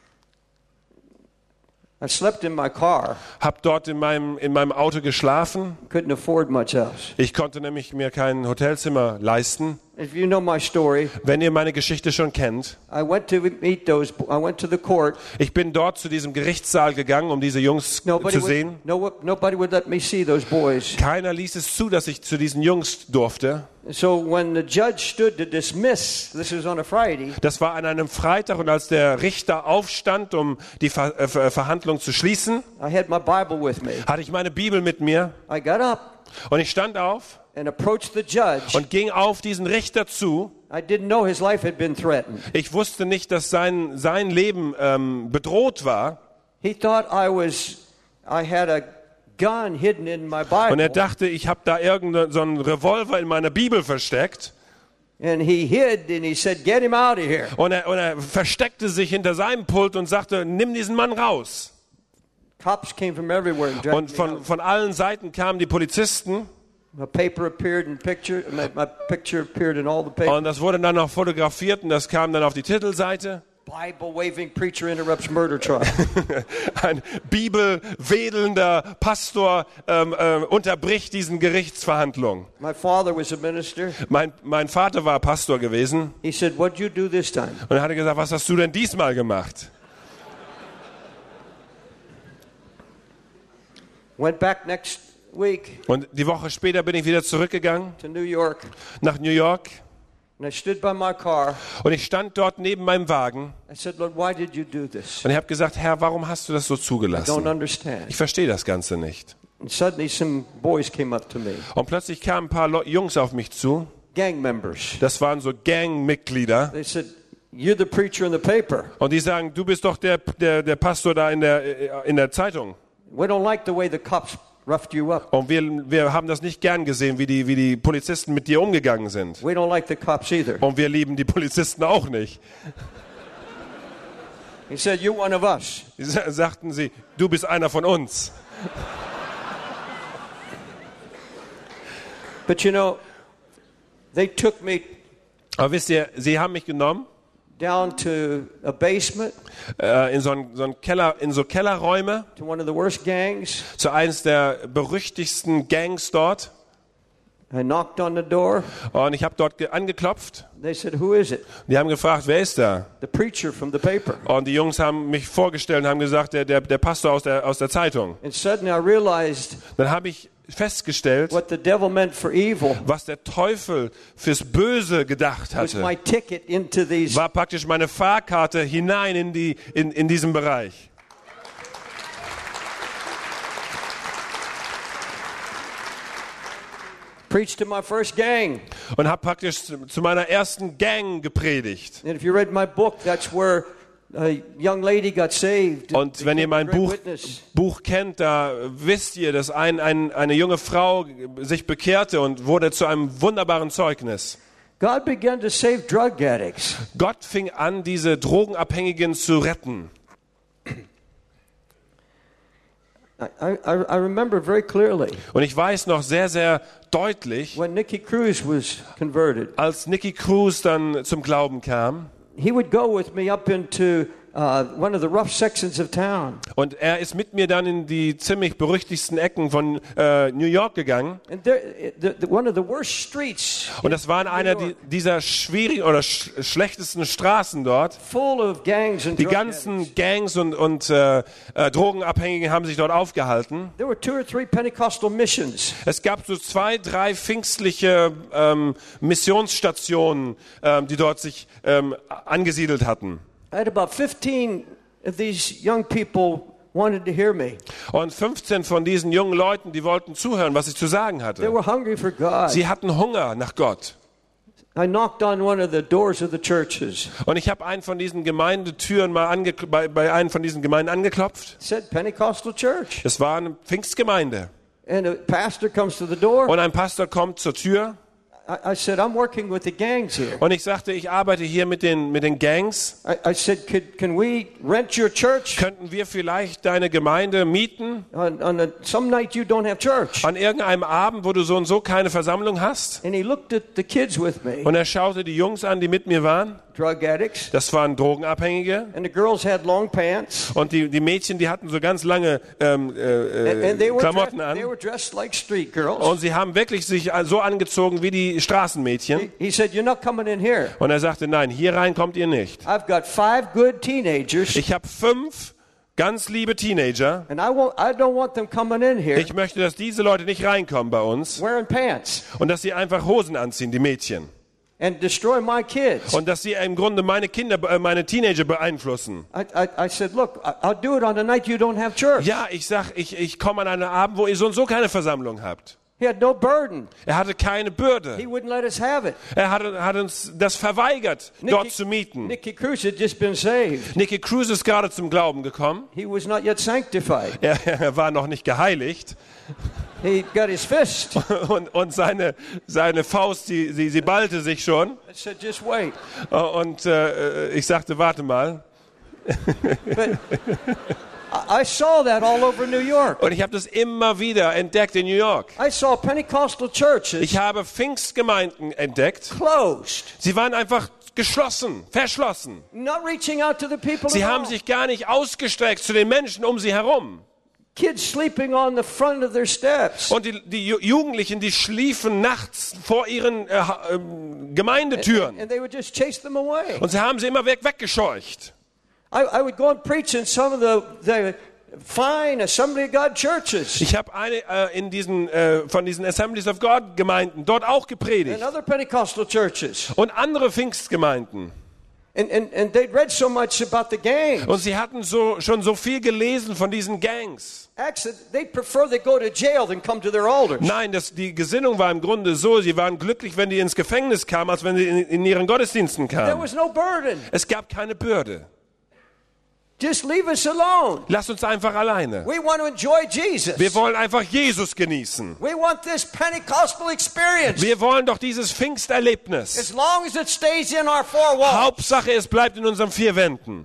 I slept in my car. Hab dort in meinem, in meinem Auto geschlafen. Couldn't afford much else. Ich konnte nämlich mir kein Hotelzimmer leisten. If you know my story, Wenn ihr meine Geschichte schon kennt. I went to meet those. I went to the court. Ich bin dort zu diesem Gerichtssaal gegangen, um diese Jungs Nobody zu sehen. would, no, nobody would let me see those boys. Keiner ließ es zu, dass ich zu diesen Jungs durfte. So when the judge stood to dismiss, this was on a Friday. Das war an einem Freitag und als der Richter aufstand, um die Ver äh, Ver Verhandlung zu schließen, I had my Bible with me. hatte ich meine Bibel mit mir I got up und ich stand auf and approached the judge. und ging auf diesen Richter zu. I didn't know his life had been threatened. Ich wusste nicht, dass sein, sein Leben ähm, bedroht war. He thought I was, I had a gun hidden in my Und er Bible. dachte, ich habe da irgendeinen so einen Revolver in meiner Bibel versteckt. And he hid and he said, get him out of here. Und er, und er versteckte sich hinter seinem Pult und sagte, nimm diesen Mann raus. Cops came from everywhere and dragged Und me von, out. von allen Seiten kamen die Polizisten. My paper appeared in picture, my, my picture appeared in all the papers. Und das wurde dann noch fotografiert und das kam dann auf die Titelseite. Bible-waving preacher interrupts murder trial. Ein bibelwedelnder Pastor ähm, äh, unterbricht diesen Gerichtsverhandlungen. My father was a minister. Mein, mein Vater war Pastor gewesen He said, what'd you do this time? und er hatte gesagt, was hast du denn diesmal gemacht? Went back next week Und die Woche später bin ich wieder zurückgegangen to New York. nach New York And I stood by my car. und ich stand dort neben meinem Wagen I said, Lord, why did you do this? und ich habe gesagt, Herr, warum hast du das so I don't zugelassen? understand. Ich verstehe das Ganze nicht. And suddenly some boys came up to me, Und plötzlich kamen ein paar Leu- Jungs auf mich zu. gang members. Das waren so Gangmitglieder. They said, you're the preacher in the paper. Und die sagen, du bist doch der, der, der Pastor da in der, in der Zeitung. We don't like the way the cops roughed you up. Und wir, wir haben das nicht gern gesehen, wie die, wie die Polizisten mit dir umgegangen sind. We don't like the cops either. Und wir lieben die Polizisten auch nicht. He said, you're one of us. Die sa- sagten sie, du bist einer von uns. But you know, they took me Aber wisst ihr, sie haben mich genommen down to a basement, äh, in so einen, so einen Keller, in so Kellerräume to one of the worst gangs. zu eines der berüchtigsten Gangs dort. I knocked on the door. Und ich habe dort ge- angeklopft. They said, "Who is it?" Die haben gefragt, wer ist da? The preacher from the paper. Und die Jungs haben mich vorgestellt und haben gesagt, der, der, der Pastor aus der, aus der Zeitung. And suddenly I realized Dann habe ich festgestellt, what the devil meant for evil was der Teufel fürs Böse gedacht was my hatte. ticket into these. War praktisch meine Fahrkarte hinein in, die, in, in diesen Bereich. Preached to my first gang. Und habe praktisch zu, zu meiner ersten Gang gepredigt. And if you read my book, that's where a young lady got saved. Und wenn ihr mein Great Buch, witness. Buch kennt, da wisst ihr, dass ein, ein, eine junge Frau sich bekehrte und wurde zu einem wunderbaren Zeugnis. God began to save drug addicts. Gott fing an, diese Drogenabhängigen zu retten. I, I, I remember very clearly Und ich weiß noch sehr, sehr deutlich, when Nicky Cruz was converted. als Nicky Cruz dann zum Glauben kam. He would go with me up into uh, one of the rough sections of town. Und er ist mit mir dann in die ziemlich berüchtigsten Ecken von äh, New York gegangen. And there, the, the, one of the worst streets Und das waren in einer New York, die, dieser schwierigen oder sch schlechtesten Straßen dort. full of gangs and Die drug ganzen addicts. Gangs und, und äh, äh, Drogenabhängigen haben sich dort aufgehalten. There were two or three Pentecostal missions. Es gab so zwei, drei pfingstliche ähm, Missionsstationen, ähm, die dort sich ähm, angesiedelt hatten. I had about fifteen of these young people wanted to hear me. Und fünfzehn von diesen jungen Leuten, die wollten zuhören, was ich zu sagen They hatte. were hungry for God. Sie hatten Hunger nach Gott. I knocked on one of the doors of the churches. Und ich habe einen von diesen Gemeindetüren mal ange bei, bei einen von diesen Gemeinden angeklopft. It said Pentecostal church. Das war eine Pfingstgemeinde. And a pastor comes to the door. Und ein Pastor kommt zur Tür. I, I said, I'm working with the gangs here. Und ich sagte, ich arbeite hier mit den, mit den Gangs. I, I said, Could, can we rent your church? Könnten wir vielleicht deine Gemeinde mieten? On, on a, some night you don't have church. An irgendeinem Abend, wo du so und so keine Versammlung hast? And he looked at the kids with me, Und er schaute die Jungs an, die mit mir waren. drug addicts. Das waren Drogenabhängige. And the girls had long pants. Und die, die Mädchen, die hatten so ganz lange ähm, And, äh, and they, were Klamotten dressed, they an. were dressed like street girls. Und sie haben wirklich sich so angezogen wie die Straßenmädchen. He, he said, You're not coming in here. Und er sagte, nein, hier rein kommt ihr nicht. I've got five good teenagers, Ich habe fünf ganz liebe Teenager. and I, won't, I don't want them coming in here Ich möchte, dass diese Leute nicht reinkommen bei uns wearing pants und dass sie einfach Hosen anziehen, die Mädchen. and destroy my kids. Und dass sie im Grunde meine Kinder, äh, meine Teenager beeinflussen. I, I, I said, Look, I- I'll do it on the night you don't have church. Ja, ich sag, ich, ich komme an einen Abend, wo ihr so und so keine Versammlung habt. He had no burden. Er hatte keine Bürde. He wouldn't let us have it. Er hat, hat uns das verweigert, dort zu mieten. Nicky Cruz had just been saved. Nicky Cruz ist gerade zum Glauben gekommen. He was not yet sanctified. Er, er war noch nicht geheiligt. He got his fist. Und, und seine, seine Faust, die, sie, sie ballte sich schon. I said, Just wait. Und äh, ich sagte, warte mal. But I I saw that all over New York. Und ich habe das immer wieder entdeckt in New York. I saw Pentecostal churches Ich habe Pfingstgemeinden entdeckt. closed, Sie waren einfach geschlossen, verschlossen. not reaching out to the people Sie at haben all. sich gar nicht ausgestreckt zu den Menschen um sie herum. Kids sleeping on the front of their steps. Und die, die Ju- Jugendlichen, die schliefen nachts vor ihren äh, ha- ähm, Gemeindetüren. And they would just chase them away. Und sie haben sie immer weg, weggescheucht. I, I would go and preach in some of the, the fine Assembly of God churches Ich habe eine äh, in diesen äh, von diesen Assemblies of God Gemeinden dort auch and gepredigt other Pentecostal churches. und andere Pfingstgemeinden. And, and, and they'd read so much about the gangs. Und sie hatten so schon so viel gelesen von diesen Gangs. Actually, they'd prefer they go to jail than come to their altars. Nein, das, die Gesinnung war im Grunde so, sie waren glücklich, wenn die ins Gefängnis kamen, als wenn sie in, in ihren Gottesdiensten There kamen. was no burden. Es gab keine Bürde. Just leave us alone. Lass uns einfach alleine. We want to enjoy Jesus. Wir wollen einfach Jesus genießen. We want this Pentecostal experience. Wir wollen doch dieses Pfingsterlebnis. As long as it stays in our four walls. Hauptsache, es bleibt in unseren vier Wänden.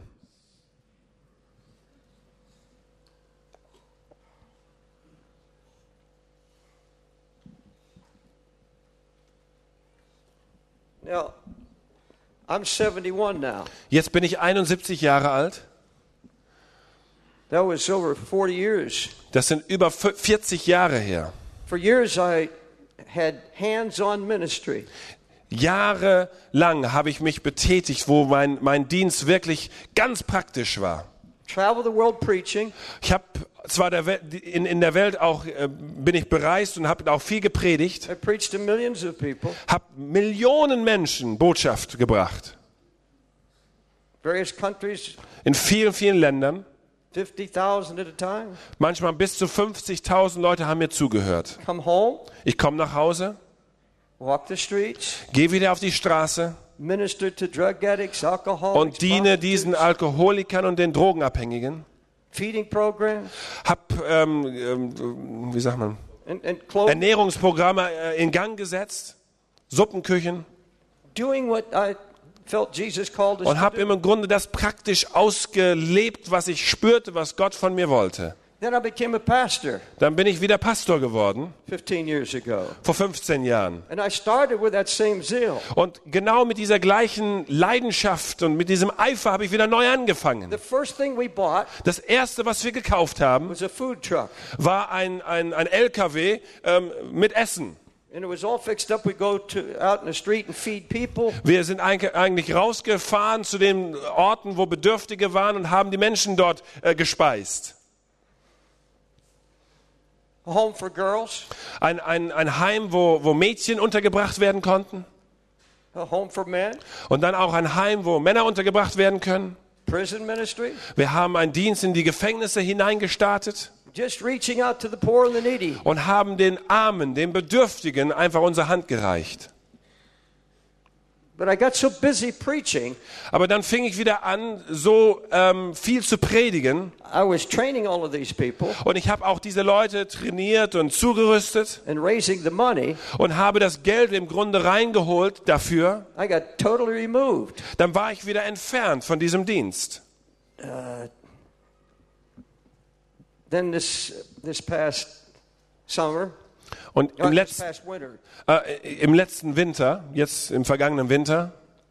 Now, I'm seventy-one now. Jetzt bin ich einundsiebzig Jahre alt. That was over forty years. Das sind über vierzig Jahre her. For years, I had hands-on ministry. Jahrelang habe ich mich betätigt, wo mein, mein Dienst wirklich ganz praktisch war. Travel the world preaching. Ich habe zwar der Welt, in, in der Welt auch äh, bin ich bereist und habe auch viel gepredigt. I preached to millions of people. Habe Millionen Menschen Botschaft gebracht. Various countries. In vielen, vielen Ländern. fifty thousand at a time. Manchmal bis zu fünfzigtausend Leute haben mir zugehört. Come home. Ich komme nach Hause. Walk the streets. Gehe wieder auf die Straße. Minister to drug addicts, alcoholics, und diene diesen Alkoholikern und den Drogenabhängigen. Feeding programs. Hab, ähm, ähm, wie sagt man, and, and clothes. Ernährungsprogramme äh, in Gang gesetzt, Suppenküchen. Doing what I felt Jesus called us und habe im Grunde das praktisch ausgelebt, was ich spürte, was Gott von mir wollte. Then I became a pastor. Dann bin ich wieder Pastor geworden. fifteen years ago. Vor fünfzehn Jahren. And I started with that same zeal. Und genau mit dieser gleichen Leidenschaft und mit diesem Eifer habe ich wieder neu angefangen. The first thing we bought das erste, was wir gekauft haben, was a food truck. war ein, ein, ein L K W ähm, mit Essen. And it was all fixed up. We go to out in the street and feed people. Wir sind eigentlich rausgefahren zu den Orten, wo Bedürftige waren und haben die Menschen dort äh, gespeist. A home for girls. Ein, ein, ein Heim, wo, wo Mädchen untergebracht werden konnten. A home for men. Und dann auch ein Heim, wo Männer untergebracht werden können. Prison ministry. Wir haben einen Dienst in die Gefängnisse hineingestartet. Just reaching out to the poor and the needy. Und haben den Armen, den Bedürftigen einfach unsere Hand gereicht. But I got so busy preaching. Aber dann fing ich wieder an, so ähm, viel zu predigen. I was training all of these people. Und ich habe auch diese Leute trainiert und zugerüstet. And raising the money. Und habe das Geld im Grunde reingeholt dafür. I got totally removed. Dann war ich wieder entfernt von diesem Dienst. Uh, then this this past summer. Und im, Letz- äh, im letzten Winter, jetzt im vergangenen Winter,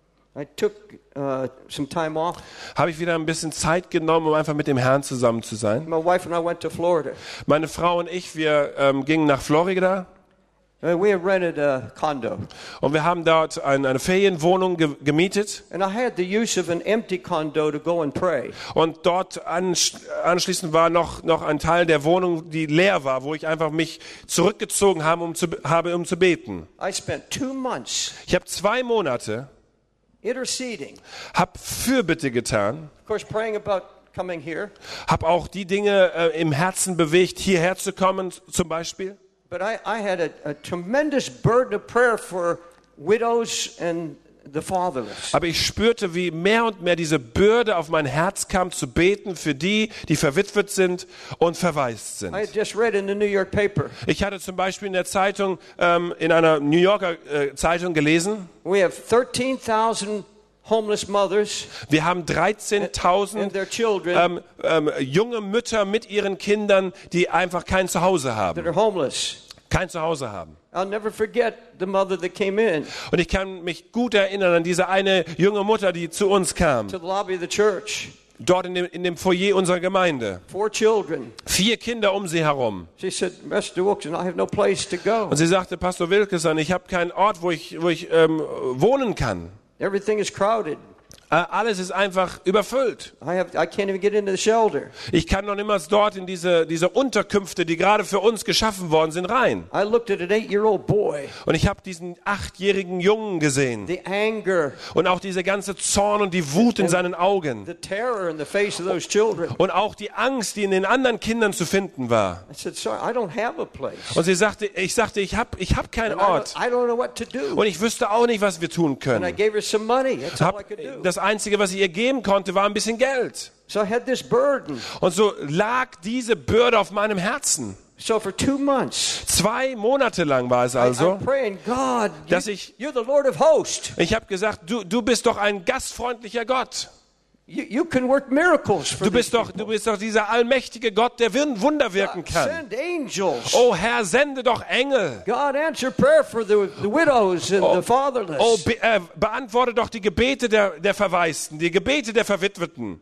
I took, uh, some time off. habe ich wieder ein bisschen Zeit genommen, um einfach mit dem Herrn zusammen zu sein. My wife and I went to Florida. Meine Frau und ich, wir ähm, gingen nach Florida. Uh, we had rented a condo. Und wir haben dort ein, eine Ferienwohnung ge- gemietet. And I had the use of an empty condo to go and pray. Und dort ansch- anschließend war noch, noch ein Teil der Wohnung, die leer war, wo ich einfach mich zurückgezogen habe, um zu, habe, um zu beten. I spent two months Ich habe zwei Monate interceding. habe Fürbitte getan. Of course, praying about coming here. Habe auch die Dinge äh, im Herzen bewegt, hierher zu kommen, zum Beispiel. But I, I had a, a tremendous burden of prayer for widows and the fatherless. Aber ich spürte, wie mehr und mehr diese Bürde auf mein Herz kam, zu beten für die, die verwitwet sind und verwaist sind. I had just read in the New York paper. Ich hatte zum Beispiel in der Zeitung, ähm, in einer New Yorker äh, Zeitung gelesen, We have thirteen thousand homeless mothers. wir haben dreizehntausend and their children ähm, ähm, junge Mütter mit ihren Kindern, die einfach kein Zuhause that haben. are homeless. Kein Zuhause haben. I'll never forget the mother that came in Und ich kann mich gut erinnern an diese eine junge Mutter, die zu uns kam. to the lobby of the church. Dort in dem, in dem Foyer unserer Gemeinde. Four children. Vier Kinder um sie herum. She said, Mister Wilkerson, I have no place to go. Und sie sagte, Pastor Wilkerson, ich habe keinen Ort, wo ich, wo ich ähm, wohnen kann. Everything is crowded. Äh, alles ist einfach überfüllt. I have, I can't even get into the shelter. Ich kann noch niemals dort in diese, diese Unterkünfte, die gerade für uns geschaffen worden sind, rein. I looked at an eight-year-old boy. Und ich habe diesen achtjährigen Jungen gesehen. The anger. Und auch diese ganze Zorn und die Wut in seinen Augen. The terror in the face of those children. Und auch die Angst, die in den anderen Kindern zu finden war. I said, sorry, I don't have a place. Und sie sagte, ich sagte, ich habe ich hab keinen And I Ort. don't, I don't know what to do. Und ich wüsste auch nicht, was wir tun And I können. gave her some money. That's all I Hab, could do. das Einzige, was ich ihr geben konnte, war ein bisschen Geld. So I had this burden. Und so lag diese Bürde auf meinem Herzen. So for two months, Zwei Monate lang war es I, also, I'm praying, God, you, dass ich, you're the Lord of hosts. ich habe gesagt, du, du bist doch ein gastfreundlicher Gott. You, you can work miracles for Du bist these doch, du bist doch dieser allmächtige Gott, der Wir- Wunder wirken people. kann. Send angels. Oh Herr, sende doch Engel. God, answer prayer for the, the widows and Oh, the fatherless. Oh, be, äh, beantworte doch die Gebete der, der Verwaisten, die Gebete der Verwitweten.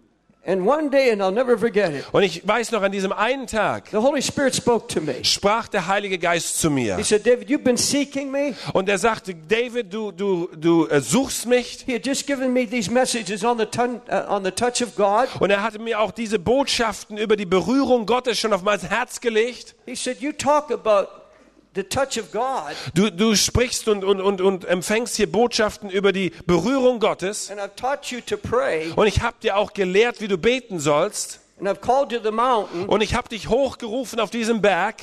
And one day, and I'll never forget it, Und ich weiß noch, an diesem einen Tag the Holy Spirit spoke to me. sprach der Heilige Geist zu mir. He said, David, you've been seeking me. Und er sagte, David, du, du, du äh, suchst mich. He had just given me these messages on the, ton, uh, on the touch of God. Und er hatte mir auch diese Botschaften über die Berührung Gottes schon auf mein Herz gelegt. He said, you talk about the touch of God. Du, du sprichst und, und, und, und empfängst hier Botschaften über die Berührung Gottes. And I've taught you to pray. Und ich habe dir auch gelehrt, wie du beten sollst. And I've called you to the mountain. Und ich habe dich hochgerufen auf diesem Berg.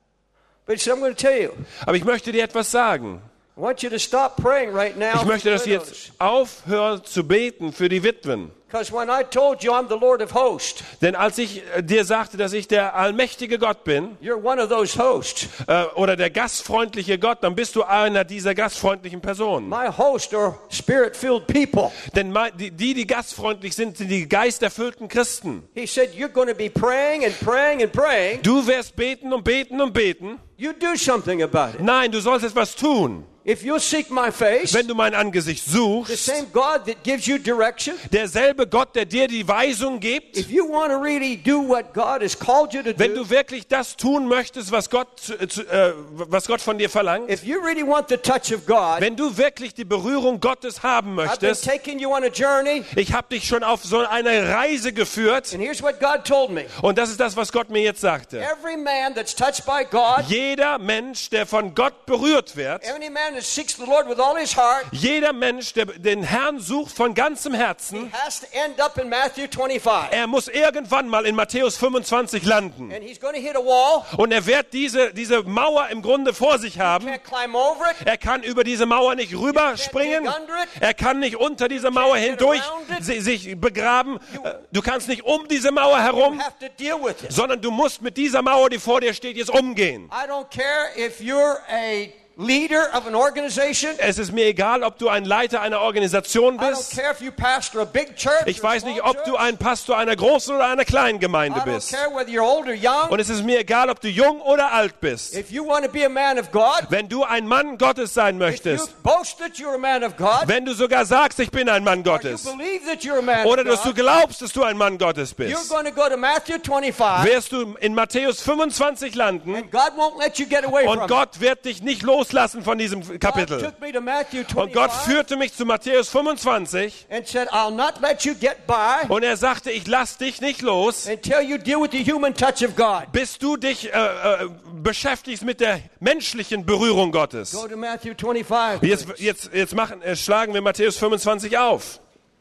But he said, I'm going to tell you. Aber ich möchte dir etwas sagen. I want you to stop praying right now. Ich möchte, dass du jetzt aufhörst zu beten für die Witwen. Because when I told you I'm the Lord of hosts, Denn als ich äh, dir sagte, dass ich der allmächtige Gott bin, you're one of those hosts. äh, oder der gastfreundliche Gott, dann bist du einer dieser gastfreundlichen Personen. My hosts are spirit-filled people. Denn mei- die, die, die gastfreundlich sind, sind die geisterfüllten Christen. He said, you're going to be praying and praying and praying. Du wirst beten und beten und beten. You do something about it. Nein, du sollst etwas tun. If you'll seek my face, Wenn du mein Angesicht the suchst, same God that gives you direction, derselbe Gott, der dir die Weisung gibt, if you want to really do what God has called you to wenn do, du wirklich das tun möchtest, was Gott, zu- zu- äh, was Gott von dir verlangt, if you really want the touch of God, wenn du wirklich die Berührung Gottes haben I've been möchtest, taking you on a journey, ich habe dich schon auf so eine Reise geführt and here's what God told me. und das ist das, was Gott mir jetzt sagte. Every man that's touched by God, Jeder Mensch, der von Gott berührt wird, every man that seeks the Lord with all his heart, jeder Mensch, der den Herrn sucht von ganzem he Herzen, has to end up in Matthew twenty-five. er muss irgendwann mal in Matthäus fünfundzwanzig landen. And he's going to hit a wall, Und er wird diese, diese Mauer im Grunde vor sich haben. can't climb over it, Er kann über diese Mauer nicht rüberspringen. Er kann nicht unter diese Mauer hindurch si- sich begraben. Äh, Du kannst nicht um diese Mauer you herum, have to deal with it. sondern du musst mit dieser Mauer, die vor dir steht, jetzt umgehen. I don't care if you're a leader of an organization. Es ist mir egal, ob du ein Leiter einer Organisation I don't bist. care if you pastor a big church. Ich or a weiß nicht, small ob du church. ein Pastor einer großen oder einer kleinen I Gemeinde don't bist. care whether you're old or young. Und es ist mir egal, ob du jung oder alt bist. If you want to be a man of God, Wenn du ein Mann Gottes sein if you möchtest, boast that you're a man of God, wenn du sogar sagst, ich bin ein Mann or you Gottes, believe that you're a man oder of dass du God, glaubst, dass du ein Mann Gottes you're bist, going to go to Matthew twenty-five, wirst du in Matthäus fünfundzwanzig landen and God won't let you get away und from Gott wird dich nicht loslassen von diesem it. God Kapitel. took me to Matthew Und Gott twenty-five führte mich zu Matthäus fünfundzwanzig and said, I'll not let you get by und er sagte, ich lass dich nicht los, until you deal with the human touch of God. bis du dich äh, äh, beschäftigst mit der menschlichen Berührung Gottes. Go to Matthew twenty-five. Jetzt, jetzt, jetzt machen, äh, schlagen wir Matthäus fünfundzwanzig auf.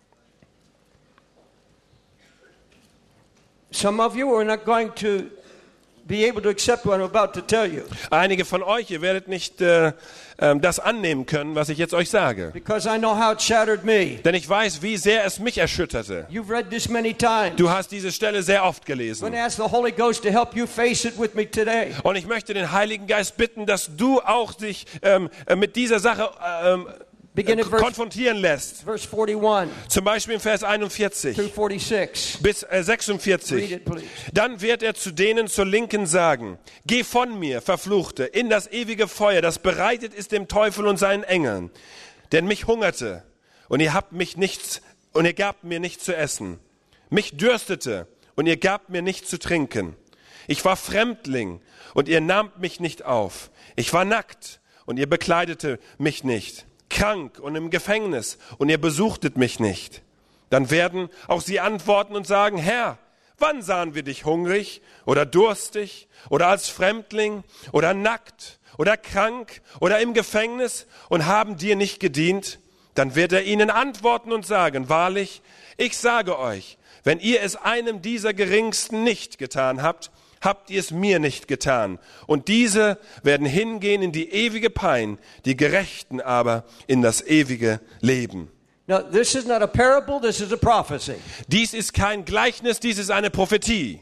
Some of you are not going to be able to accept what I'm about to tell you, Einige von euch, ihr werdet nicht äh, äh, das annehmen können, was ich jetzt euch sage. because I know how it shattered me. Denn ich weiß, wie sehr es mich erschütterte. You've read this many times. Du hast diese Stelle sehr oft I'm gelesen. going to ask the Holy Ghost to help you face it with me today. Und ich möchte den Heiligen Geist bitten, dass du auch dich ähm, äh, mit dieser Sache ähm, Begin at verse, konfrontieren lässt. verse forty-one Zum Beispiel in Vers einundvierzig through forty-six. bis äh, Read sechsundvierzig. it, please. Dann wird er zu denen zur Linken sagen, geh von mir, Verfluchte, in das ewige Feuer, das bereitet ist dem Teufel und seinen Engeln. Denn mich hungerte und ihr habt mich nichts, und ihr gabt mir nichts zu essen. Mich dürstete und ihr gabt mir nichts zu trinken. Ich war Fremdling und ihr nahmt mich nicht auf. Ich war nackt und ihr bekleidete mich nicht. Krank und im Gefängnis und ihr besuchtet mich nicht. Dann werden auch sie antworten und sagen, Herr, wann sahen wir dich hungrig oder durstig oder als Fremdling oder nackt oder krank oder im Gefängnis und haben dir nicht gedient? Dann wird er ihnen antworten und sagen, wahrlich, ich sage euch, wenn ihr es einem dieser Geringsten nicht getan habt, habt ihr es mir nicht getan. Und diese werden hingehen in die ewige Pein, die Gerechten aber in das ewige Leben. Now, this is not a parable, this is a prophecy. Dies ist kein Gleichnis, dies ist eine Prophetie.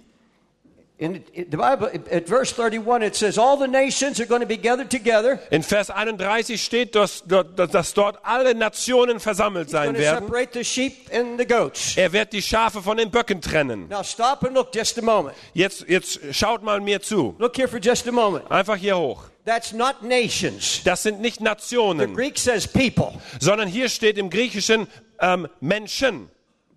In in the Bible, at verse thirty-one, it says, all the nations are going to be gathered together. In Vers einunddreißig steht, dass, dass dort alle Nationen versammelt He's sein going to werden. separate the sheep and the goats. Er wird die Schafe von den Böcken trennen. Now, stop and look just a moment. Jetzt, jetzt schaut mal mir zu. Look here for just a moment. Einfach hier hoch. That's not nations. Das sind nicht The Nationen, Greek says people. sondern hier steht im Griechischen ähm, Menschen.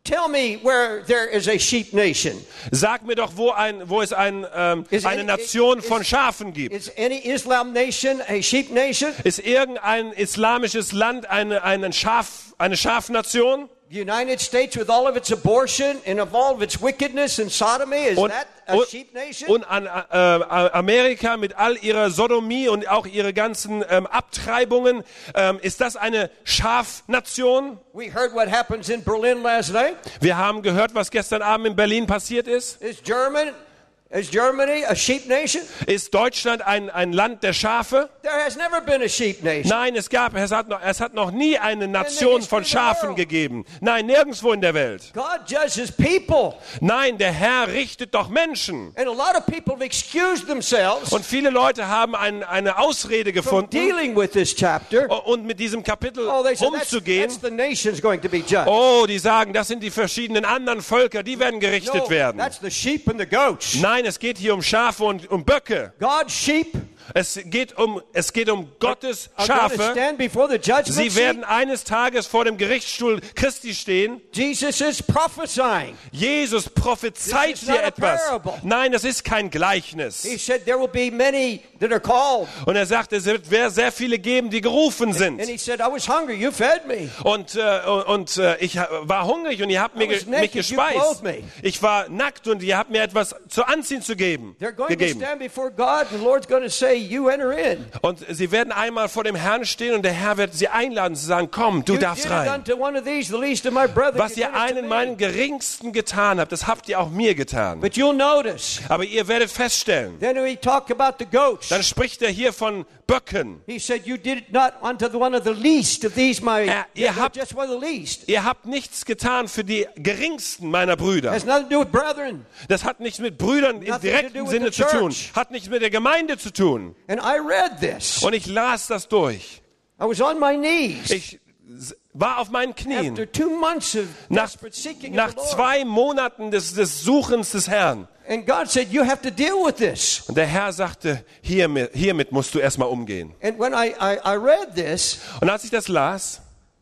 Tell me where there is a sheep nation. Sag mir doch, wo, ein, wo es ein, ähm, Is eine any- Nation is- von Schafen gibt. Is any Islam nation a sheep nation? Ist irgendein islamisches Land eine, eine, Schaf, eine Schafnation? The United States with all of its abortion and of all of its wickedness and sodomy, is Und, that a und, sheep nation? und an äh, Amerika mit all ihrer Sodomie und auch ihre ganzen ähm, Abtreibungen, ähm, ist das eine Schafnation? We heard what happens in Berlin last night. Wir haben gehört, was gestern Abend in Berlin passiert ist. Is German, is Germany a sheep nation? Ist Deutschland ein, ein Land der Schafe? There has never been a sheep nation. Nein, es gab, es hat noch, es hat noch nie eine Nation von Schafen gegeben. Nein, nirgendwo in der Welt. God judges people. Nein, der Herr richtet doch Menschen. And a lot of people have excused themselves Und viele Leute haben ein, eine Ausrede from gefunden, dealing with this chapter. und mit diesem Kapitel Oh, they said that's, umzugehen. that's the nation's going to be judged. Oh, die sagen, das sind die verschiedenen anderen Völker, die werden gerichtet No, werden. that's the sheep and the goats. Nein, es geht hier um Schafe und um Böcke. God's sheep Es geht um, es geht um Gottes are going to Schafe. stand before the judgment Sie seat. werden eines Tages vor dem Gerichtsstuhl Christi stehen. Jesus is prophesying. Jesus prophezeit This is not dir a etwas. parable. Nein, das ist kein Gleichnis. He said there will be many that are called. Und er sagt, es wird sehr viele geben, die gerufen sind. And he said, I was hungry, you fed me. Und, äh, und äh, ich war hungrig und ihr habt mir, I was ge- mich naked, you gespeist. clothed me. Ich war nackt und ihr habt mir etwas zu anziehen zu geben, They're going gegeben. to stand before God and the Lord's going to say, you enter in. Und sie werden einmal vor dem Herrn stehen und der Herr wird sie einladen zu sagen, komm, du You darfst did it rein. unto one of these, the least of my brethren. Was you ihr did it to einen me. meinen geringsten getan habt, das habt ihr auch mir getan. But you'll notice, Aber ihr werdet feststellen, then he talked about the goats. dann spricht er hier von Böcken. He said, you did it not unto the one of the least of these, my, Er- ihr not habt- just one of the least. Ihr habt nichts getan für die geringsten meiner Brüder. Has nothing to do with brethren. Das hat nichts mit Brüdern im Nothing to do direkten with Sinne the zu tun. church. Hat nichts mit der Gemeinde zu tun. And I read this. Und ich las das durch. I was on my knees. Ich s- war auf meinen Knien. After two months of Nach, desperate seeking nach of the Lord. zwei Monaten des, des Suchens des Herrn. And God said, you have to deal with this. Und der Herr sagte, hiermit, hiermit musst du erstmal umgehen. And when I, I, I read this, Und als ich das las,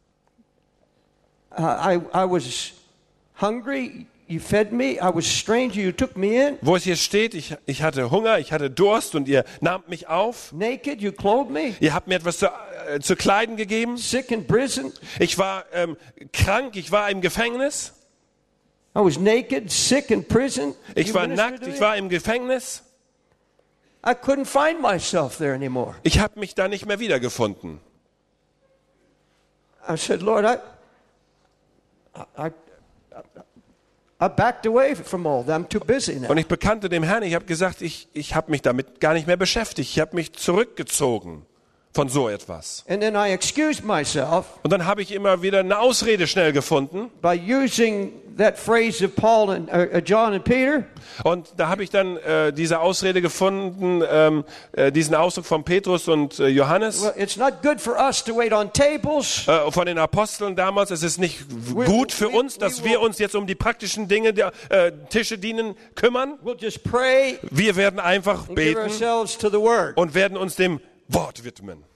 uh, I, I was hungry. You fed me. I was a stranger. You took me in. wo es hier steht, ich, ich hatte Hunger, ich hatte Durst und ihr nahmt mich auf. Naked. You clothed me. Ihr habt mir etwas zu, äh, zu kleiden gegeben. Sick in prison. Ich war ähm, krank, ich war im Gefängnis. I was naked, sick in prison. Ich You war ministered nackt, to ich me. war im Gefängnis. I couldn't find myself there anymore. Ich habe mich da nicht mehr wiedergefunden. I said, Lord, I, I, I, I backed away from all that. I'm too busy now. Und ich bekannte dem Herrn, ich habe gesagt, ich, ich habe mich damit gar nicht mehr beschäftigt. Ich habe mich zurückgezogen von so etwas. And then I excused myself Und dann habe ich immer wieder eine Ausrede schnell gefunden. by using that phrase of Paul and uh, John and Peter. Und da habe ich dann äh, diese Ausrede gefunden, ähm, äh, diesen Ausdruck von Petrus und äh, Johannes, Well, it's not good for us to wait on tables. äh, von den Aposteln damals. Es ist nicht We- gut für we- uns, dass we wir will- uns jetzt um die praktischen Dinge der äh, Tische dienen kümmern. We'll just pray Wir werden einfach and give beten ourselves to the Word. und werden uns dem Wort widmen.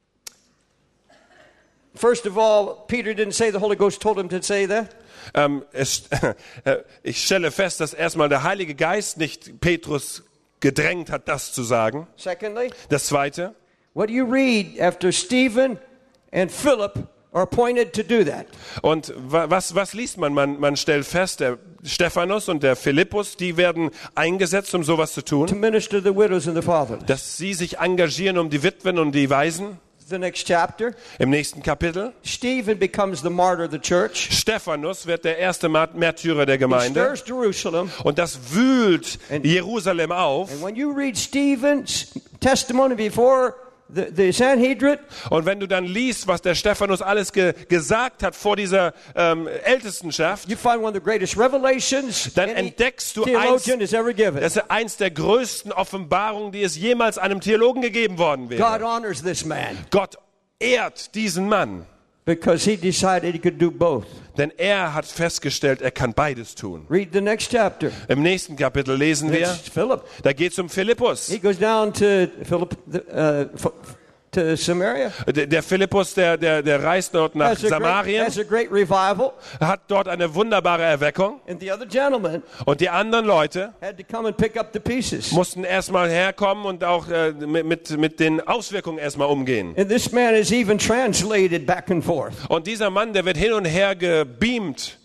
First of all, Peter didn't say the Holy Ghost told him to say that. Ähm, es, äh, ich stelle fest, dass erstmal der Heilige Geist nicht Petrus gedrängt hat, das zu sagen. Secondly, Das Zweite, what do you read after Stephen and Philip are appointed to do that? und wa- was, was liest man? man? Man stellt fest, der Stephanus und der Philippus, die werden eingesetzt, um sowas zu To tun, minister to the widows and the fatherless. dass sie sich engagieren um die Witwen und die Waisen. The next chapter, Im nächsten Kapitel, Stephen becomes the martyr of the church. Stephanus wird der erste Ma- Märtyrer der He Gemeinde. stirs Jerusalem. Und das wühlt Jerusalem auf. And when you read Stephen's testimony before the, the Sanhedrin, Und wenn du dann liest, was der Stephanus alles ge gesagt hat vor dieser ähm, Ältestenschaft, you find one of the greatest revelations dann any entdeckst du theologian eins, has ever given. das ist eins der größten Offenbarungen, die es jemals einem Theologen gegeben worden God wäre. honors this man Gott ehrt diesen Mann, because he decided he could do both. denn er hat festgestellt, er kann beides tun. Read the next chapter. Im nächsten Kapitel lesen wir, It's Philip. da geht es um Philippus. He goes down to Philip, uh, Ph- to Samaria. Der, der Philippus, der, der, der reist dort nach Has a, great, Samarien, has a great revival. hat dort eine wunderbare Erweckung. And the other gentleman Und die anderen Leute had to come and pick up the pieces. mussten erstmal herkommen und auch äh, mit, mit, mit den Auswirkungen erstmal umgehen. And this man is even translated back and forth. Und dieser Mann, der wird hin und her gebeamt.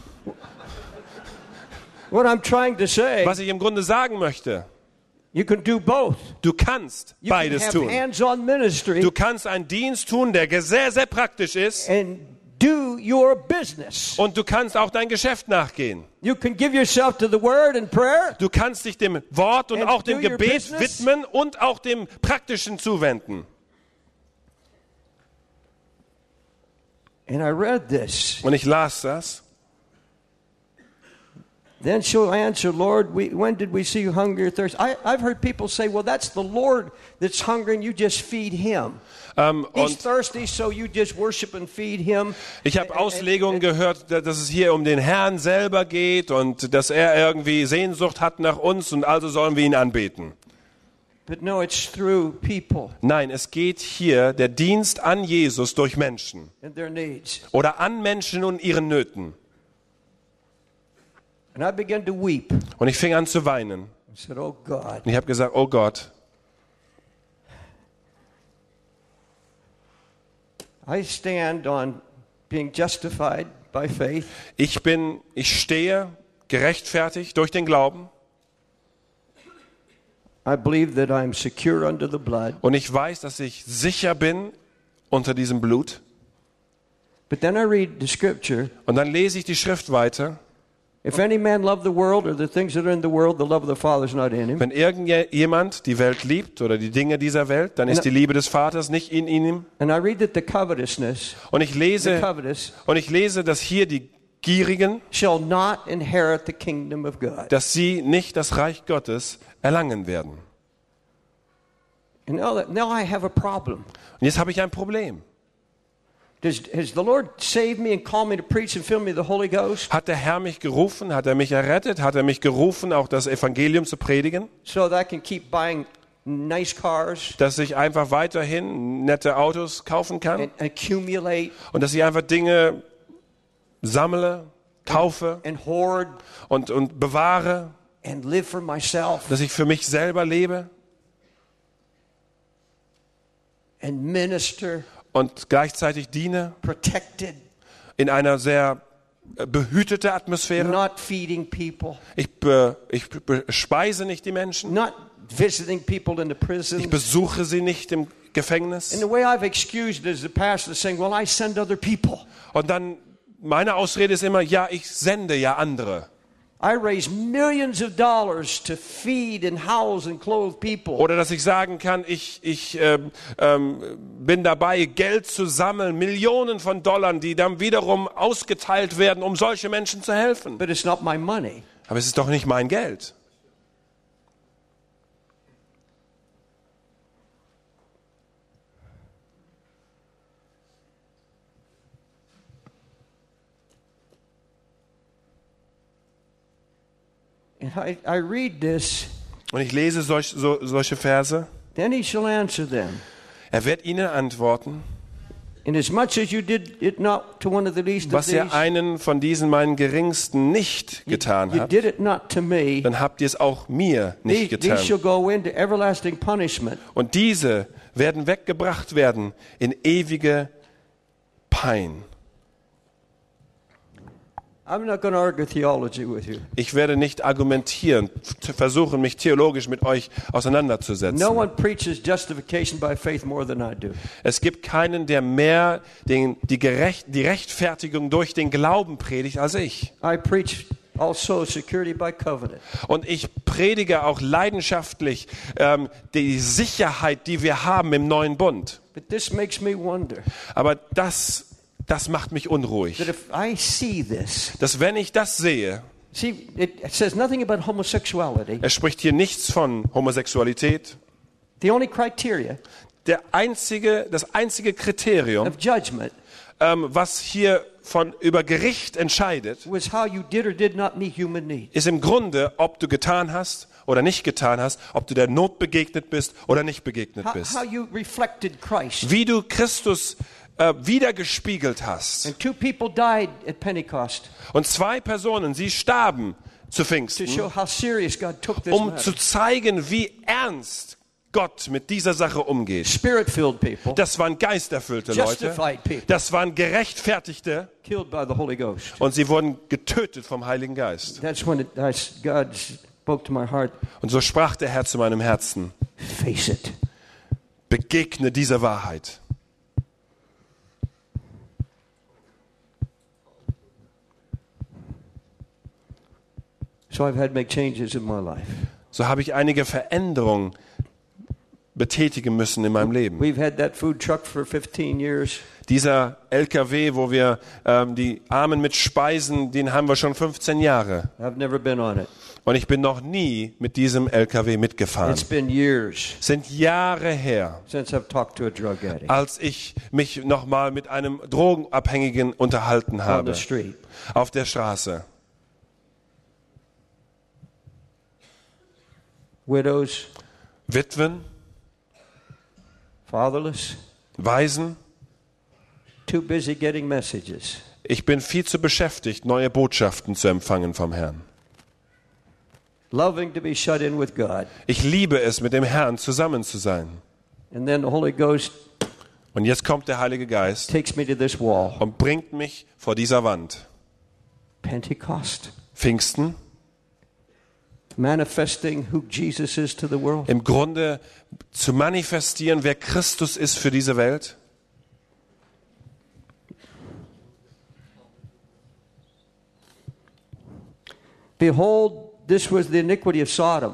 What I'm trying to say, Was ich im Grunde sagen möchte, you can do both. du kannst You can beides have tun. hands-on ministry Du kannst einen Dienst tun, der sehr, sehr praktisch ist. and do your business. Und du kannst auch dein Geschäft nachgehen. You can give yourself to the word and prayer. Du kannst dich dem Wort und And auch dem do your Gebet business. widmen und auch dem Praktischen zuwenden. And I read this. Und ich las das. Then she'll answer, Lord, we, when did we see you hungry or thirsty? I, I've heard people say, well, that's the Lord that's hungry and you just feed him. Ähm, He's und thirsty, so you just worship and feed him. ich habe And- and- Auslegungen gehört, dass es hier um den Herrn selber geht und dass er irgendwie Sehnsucht hat nach uns und also sollen wir ihn anbeten. But no, it's through people Nein, es geht hier der Dienst an Jesus durch Menschen and their needs. oder an Menschen und ihren Nöten. And I began to weep. Und ich fing an zu weinen. I said, oh God, Und ich habe gesagt, oh Gott, I stand on being justified by faith. ich bin, ich stehe gerechtfertigt durch den Glauben I believe that I'm secure under the blood. und ich weiß, dass ich sicher bin unter diesem Blut. But then I read the scripture. Und dann lese ich die Schrift weiter. If any man love the world or the things that are in the world, the love of the Father is not in him. Wenn irgendjemand die Welt liebt oder die Dinge dieser Welt, dann ist die Liebe des Vaters nicht in ihm. And I read that the covetousness, Und ich the lese, covetous, und ich lese, dass hier die Gierigen, shall not inherit the kingdom of God. dass sie nicht das Reich Gottes erlangen werden. And now, that, now I have a problem. Und jetzt habe ich ein Problem. Does, has the Lord saved me and called me to preach and filled me with the Holy Ghost Hat der Herr mich gerufen? Hat er mich errettet? Hat er mich gerufen, auch das Evangelium zu predigen? so that I can keep buying nice cars Dass ich einfach weiterhin nette Autos kaufen kann? and accumulate Und dass ich einfach Dinge sammle, kaufe and hoard und, und bewahre? and live for myself Dass ich für mich selber lebe and minister, und gleichzeitig diene protected, in einer sehr äh, behütete Atmosphäre? not feeding people, Ich, be, ich be, speise nicht die Menschen. not visiting people in the Ich prisons. besuche sie nicht im Gefängnis. And the way I've excused it is the pastor saying, well, I send other people. Und dann, meine Ausrede ist immer, ja, ich sende ja andere. I raise millions of dollars to feed and house and clothe people. Oder dass ich sagen kann, ich, ich ähm, ähm, bin dabei, Geld zu sammeln, Millionen von Dollar, die dann wiederum ausgeteilt werden, um solche Menschen zu helfen. But it's not my money. Aber es ist doch nicht mein Geld. And I, I read this, Und ich lese solch, so, solche Verse. then he shall answer them. Er wird ihnen antworten, Inasmuch as you did it not to one of the least of was ihr these, einen von diesen meinen Geringsten nicht you, getan you habt, did it not to me. dann habt ihr es auch mir These, nicht these shall getan. go into everlasting punishment. Und diese werden weggebracht werden in ewige Pein. I'm not going to argue theology with you. Ich werde nicht argumentieren, f- versuchen, mich theologisch mit euch auseinanderzusetzen. No one preaches justification by faith more than I do. Es gibt keinen, der mehr den, die, Gerecht, die Rechtfertigung durch den Glauben predigt als ich. I preach also security by covenant. Und ich predige auch leidenschaftlich ähm, die Sicherheit, die wir haben im neuen Bund. But this makes me wonder Aber das, das macht mich unruhig. that if I see this, Dass wenn ich das sehe, see, it says nothing about homosexuality. er spricht hier nichts von Homosexualität. The only criteria der einzige, das einzige Kriterium, of judgment ähm, was hier von über Gericht entscheidet, was how you did or did not meet human need. ist im Grunde, ob du getan hast oder nicht getan hast, ob du der Not begegnet bist oder nicht begegnet How, bist. how you reflected Christ. Wie du Christus äh, wiedergespiegelt hast. And two people died at Pentecost Und zwei Personen, sie starben zu to Pfingsten, show how serious God took this um matter. zu zeigen, wie ernst Gott mit dieser Sache umgeht. Spirit-filled people Das waren geisterfüllte Leute. Justified people. Das waren gerechtfertigte killed by the Holy Ghost. und sie wurden getötet vom Heiligen Geist. That's when it, that's, God spoke to my heart. Und so sprach der Herr zu meinem Herzen: Face it. Begegne dieser Wahrheit. So I've had to make changes in my life. So habe ich einige Veränderungen betätigen müssen in meinem Leben. We've had that food truck for fifteen years. Dieser L K W, wo wir ähm, die Armen mit speisen, den haben wir schon fünfzehn Jahre. I've never been on it. Und ich bin noch nie mit diesem L K W mitgefahren. It's been years Es sind Jahre her, since I've talked to a drug addict als ich mich nochmal mit einem Drogenabhängigen unterhalten on habe. the street. Auf der Straße. Widows, Witwen, fatherless, Waisen. too busy getting messages. Ich bin viel zu beschäftigt, neue Botschaften zu empfangen vom Herrn. Loving to be shut in with God. Ich liebe es, mit dem Herrn zusammen zu sein. And then the Holy Ghost Und jetzt kommt der Heilige Geist takes me to this wall. und bringt mich vor dieser Wand. Pentecost. Pfingsten, Manifesting who Jesus is to the world. im Grunde zu manifestieren, wer Christus ist für diese Welt. Behold, this was the iniquity of Sodom.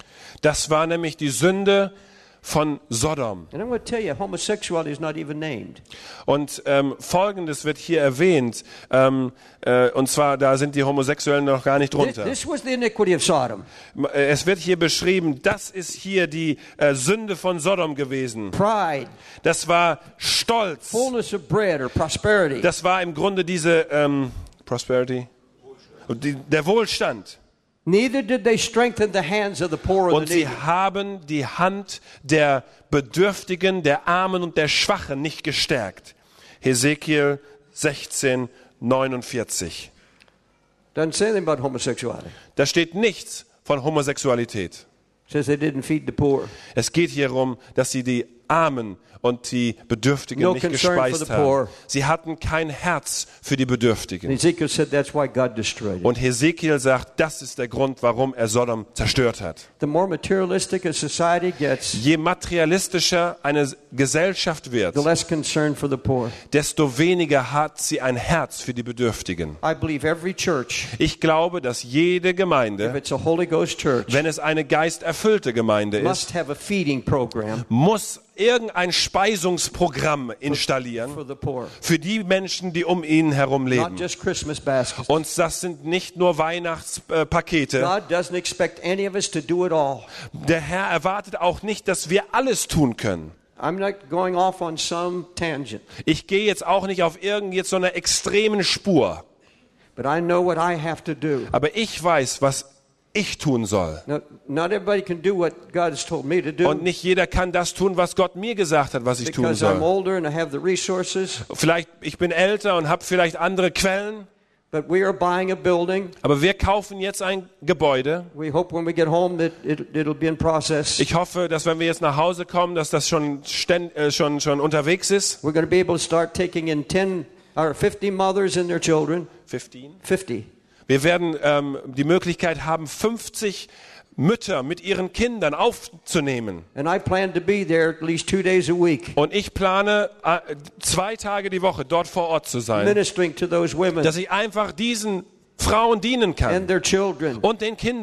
Das war nämlich die Sünde von Sodom. And I'm going to tell you, homosexuality is not even named. Und ähm, Folgendes wird hier erwähnt, ähm, äh, und zwar, da sind die Homosexuellen noch gar nicht This, drunter. this was the iniquity of Sodom. Äh, Es wird hier beschrieben, das ist hier die äh, Sünde von Sodom gewesen. Pride, Das war Stolz. fullness of bread or prosperity. Das war im Grunde diese ähm, Prosperity, die, der Wohlstand. Neither did they strengthen the hands of the poor or Und the sie needy. haben die Hand der Bedürftigen, der Armen und der Schwachen nicht gestärkt. Hesekiel sechzehn, neunundvierzig. Doesn't say anything about homosexuality. Da steht nichts von Homosexualität. It says they didn't feed the poor. Es geht hier darum, dass sie die Armen und die Bedürftigen No nicht concern for gespeist the haben. poor. Sie hatten kein Herz für die And Bedürftigen. Ezekiel said that's why God destroyed it. Und Hesekiel sagt, das ist der Grund, warum er Sodom zerstört hat. The more materialistic a society gets, Je materialistischer eine Gesellschaft wird, the less concern for the poor. desto weniger hat sie ein Herz für die Bedürftigen. I believe every church, Ich glaube, dass jede if Gemeinde, it's a Holy Ghost church, wenn es eine geisterfüllte Gemeinde ist, must have a feeding program muss irgendein Speisungsprogramm installieren for the poor. für die Menschen, die um ihn herum Not leben. just Christmas baskets. Und das sind nicht nur Weihnachtspakete. God doesn't expect any of us to do it all. Der Herr erwartet auch nicht, dass wir alles tun können. I'm not going off on some tangent, Ich gehe jetzt auch nicht auf irgend jetzt so einer extremen Spur. but I know what I have to do. Aber ich weiß, was ich tun soll. Now, not everybody can do what God has told me to do Und nicht jeder kann das tun, was Gott mir gesagt hat, was ich tun because I'm soll. older and I have the resources. Vielleicht, ich bin älter und habe vielleicht andere Quellen. But we are buying a building. Aber wir kaufen jetzt ein Gebäude. We hope when we get home that it, it'll be in process. Ich hoffe, dass wenn wir jetzt nach Hause kommen, dass das schon, ständ, äh, schon, schon unterwegs ist. We're going to be able to start taking in ten or fifty mothers and their children. fünfzehn. fifty. Wir werden ähm, die Möglichkeit haben, fünfzig Mütter mit ihren Kindern aufzunehmen. And I plan to be there at least two days a week, Und ich plane, äh, zwei Tage die Woche dort vor Ort zu sein, ministering to those women dass ich einfach diesen Frauen dienen and kann their children und den Kindern.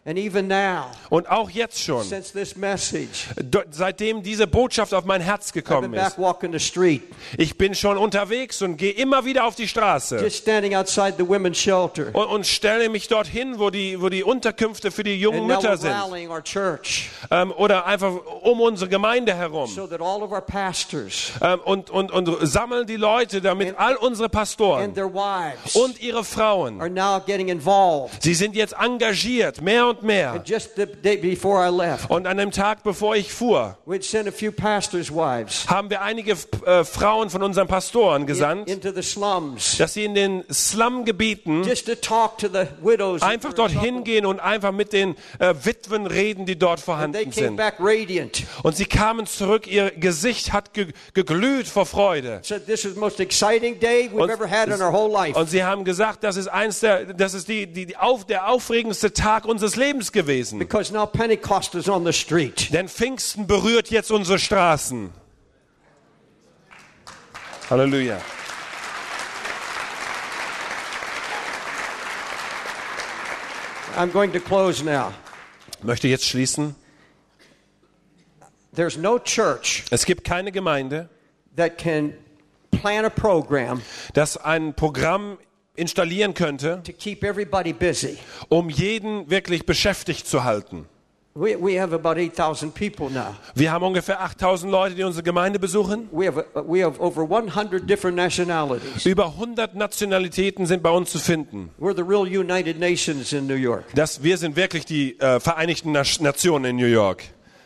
And even now, Und auch jetzt schon, since this message, do- seitdem diese Botschaft auf mein Herz I've gekommen been back ist, walking the street, ich bin schon unterwegs und gehe immer wieder auf die Straße just standing outside the women's shelter. und, und stelle mich dorthin, wo die, wo die Unterkünfte für die jungen And now Mütter we're sind. rallying our church Ähm, oder einfach um unsere Gemeinde herum. so that all of our pastors Ähm, und, und, und sammeln die Leute, damit all unsere and Pastoren their wives und ihre Frauen, are now getting involved. sie sind jetzt engagiert, mehr und mehr. And just the day before I left, Und an dem Tag, bevor ich fuhr, we'd sent a few pastors' wives haben wir einige äh, Frauen von unseren Pastoren in- gesandt, into the slums dass sie in den Slumgebieten just to talk to the widows. einfach dorthin gehen und einfach mit den äh, Witwen reden, die dort And they vorhanden came sind. back radiant. Und sie kamen zurück, ihr Gesicht hat ge geglüht vor Freude. Said this is the most exciting day we've Und, ever had in our whole life. und sie haben gesagt, das ist eins der, das ist die, die, die auf, der aufregendste Tag unseres Lebens gewesen. Because now Pentecost is on the street. Denn Pfingsten berührt jetzt unsere Straßen. Halleluja. I'm going to close now. Ich möchte jetzt schließen. There's no church Es gibt keine Gemeinde, that can plan a program das ein Programm installieren könnte, to keep everybody busy. um jeden wirklich beschäftigt zu halten. We, we have about eight thousand people now. Wir haben ungefähr achttausend Leute, die unsere Gemeinde besuchen. We have, we have over one hundred different nationalities. Über hundert Nationalitäten sind bei uns zu finden. We're the real United Nations in New York. Das, wir sind wirklich die äh, Vereinigten Na- Nationen in New York.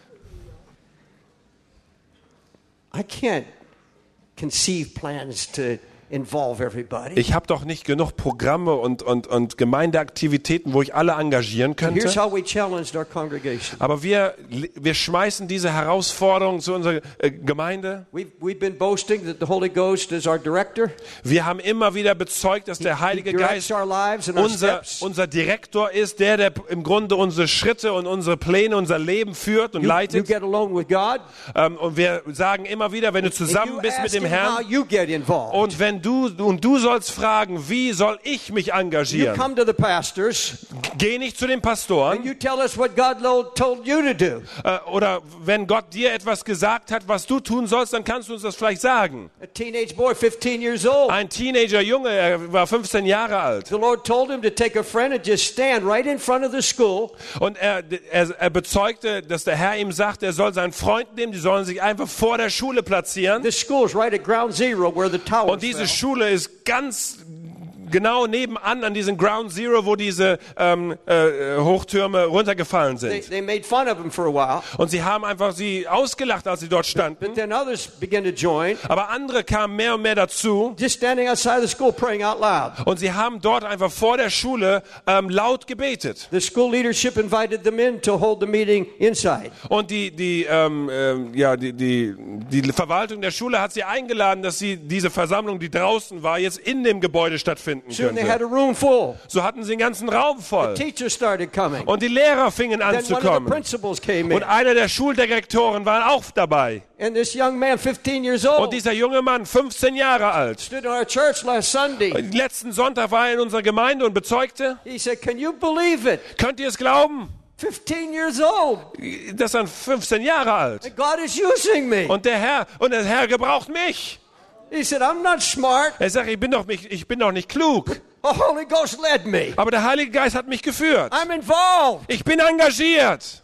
I can't conceive plans to involve everybody. Ich habe doch nicht genug Programme und, und, und Gemeindeaktivitäten, wo ich alle engagieren Here's könnte. how we challenged our congregation. Aber wir, wir schmeißen diese Herausforderung zu unserer äh, Gemeinde. We've, we've been boasting that the Holy Ghost is our director. Wir haben immer wieder bezeugt, dass der He Heilige directs Geist our lives and our unser, steps. unser Direktor ist, der, der im Grunde unsere Schritte und unsere Pläne, unser Leben führt und You, you leitet. get alone with God. Ähm, und wir sagen immer wieder, wenn du And zusammen you bist mit ask dem him how Herrn, you get involved. und wenn du und du sollst fragen, wie soll ich mich You engagieren? come to the pastors Geh nicht zu den and Pastoren you tell us what God lo- told you to do. äh, oder wenn Gott dir etwas gesagt hat, was du tun sollst, dann kannst du uns das vielleicht sagen. A teenage boy, fifteen years old. Ein Teenager Junge, er war fünfzehn Jahre alt The Lord told him to take a friend and just stand right in front of the school. und er, er, er bezeugte, dass der Herr ihm sagt, er soll seinen Freund nehmen, die sollen sich einfach vor der Schule platzieren. The school's right at ground zero where the tower Und diese fell. Schule ist ganz genau nebenan an diesem Ground Zero, wo diese ähm, äh, Hochtürme runtergefallen They, sind. they made fun of him for a while, Und sie haben einfach sie ausgelacht, als sie dort standen. but then others began to join, Aber andere kamen mehr und mehr dazu. just standing outside the school praying out loud. Und sie haben dort einfach vor der Schule ähm, laut gebetet. The school leadership invited them in to hold the meeting inside. Und die, die, ähm, ähm, ja, die, die, die Verwaltung der Schule hat sie eingeladen, dass sie diese Versammlung, die draußen war, jetzt in dem Gebäude stattfinden Soon they had könnte. a room full. So hatten sie den ganzen Raum voll. Teachers started coming. Und die Lehrer fingen an Then zu one of the kommen. principals came Und in. einer der Schuldirektoren war auch dabei. And this young man, fifteen years Und old, dieser junge Mann, fünfzehn Jahre alt. stood in our church last Sunday. Letzten Sonntag war er in unserer Gemeinde und bezeugte, He said, "Can you believe it? könnt ihr es glauben? fifteen years old. Das ist dann fünfzehn Jahre alt. And God is using me." Und der Herr, und der Herr gebraucht mich. He said, "I'm not smart. Er sagt, ich bin doch nicht, ich bin doch nicht klug. The Holy Ghost led me. Aber der Heilige Geist hat mich geführt. I'm involved." Ich bin engagiert.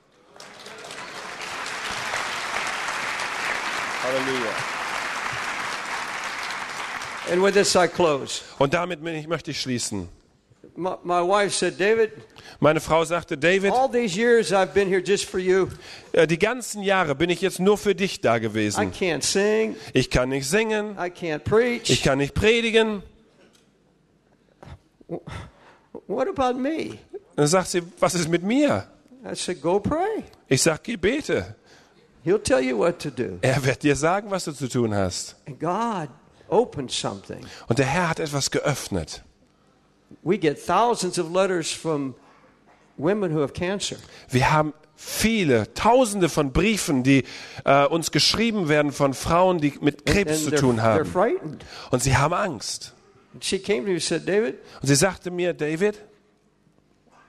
Halleluja. And with this I close. Und damit bin ich, möchte ich schließen. My, my wife said, "David, Meine Frau sagte, David, all these years I've been here just for you. äh, die ganzen Jahre bin ich jetzt nur für dich da I gewesen. can't sing. Ich kann nicht singen, I can't preach. ich kann nicht predigen. What about me?" Dann sagt sie, was ist mit mir? I said, "Go pray. Ich sag, geh bete. He'll tell you what to do." Er wird dir sagen, was du zu tun hast. And God opened something. Und der Herr hat etwas geöffnet. We get thousands of letters from women who have cancer. Wir haben viele, tausende von Briefen, die äh, uns geschrieben werden von Frauen, die mit Krebs And zu they're, tun they're haben. frightened. Und sie haben Angst. And she came to me and said, "David, Und sie sagte mir, David,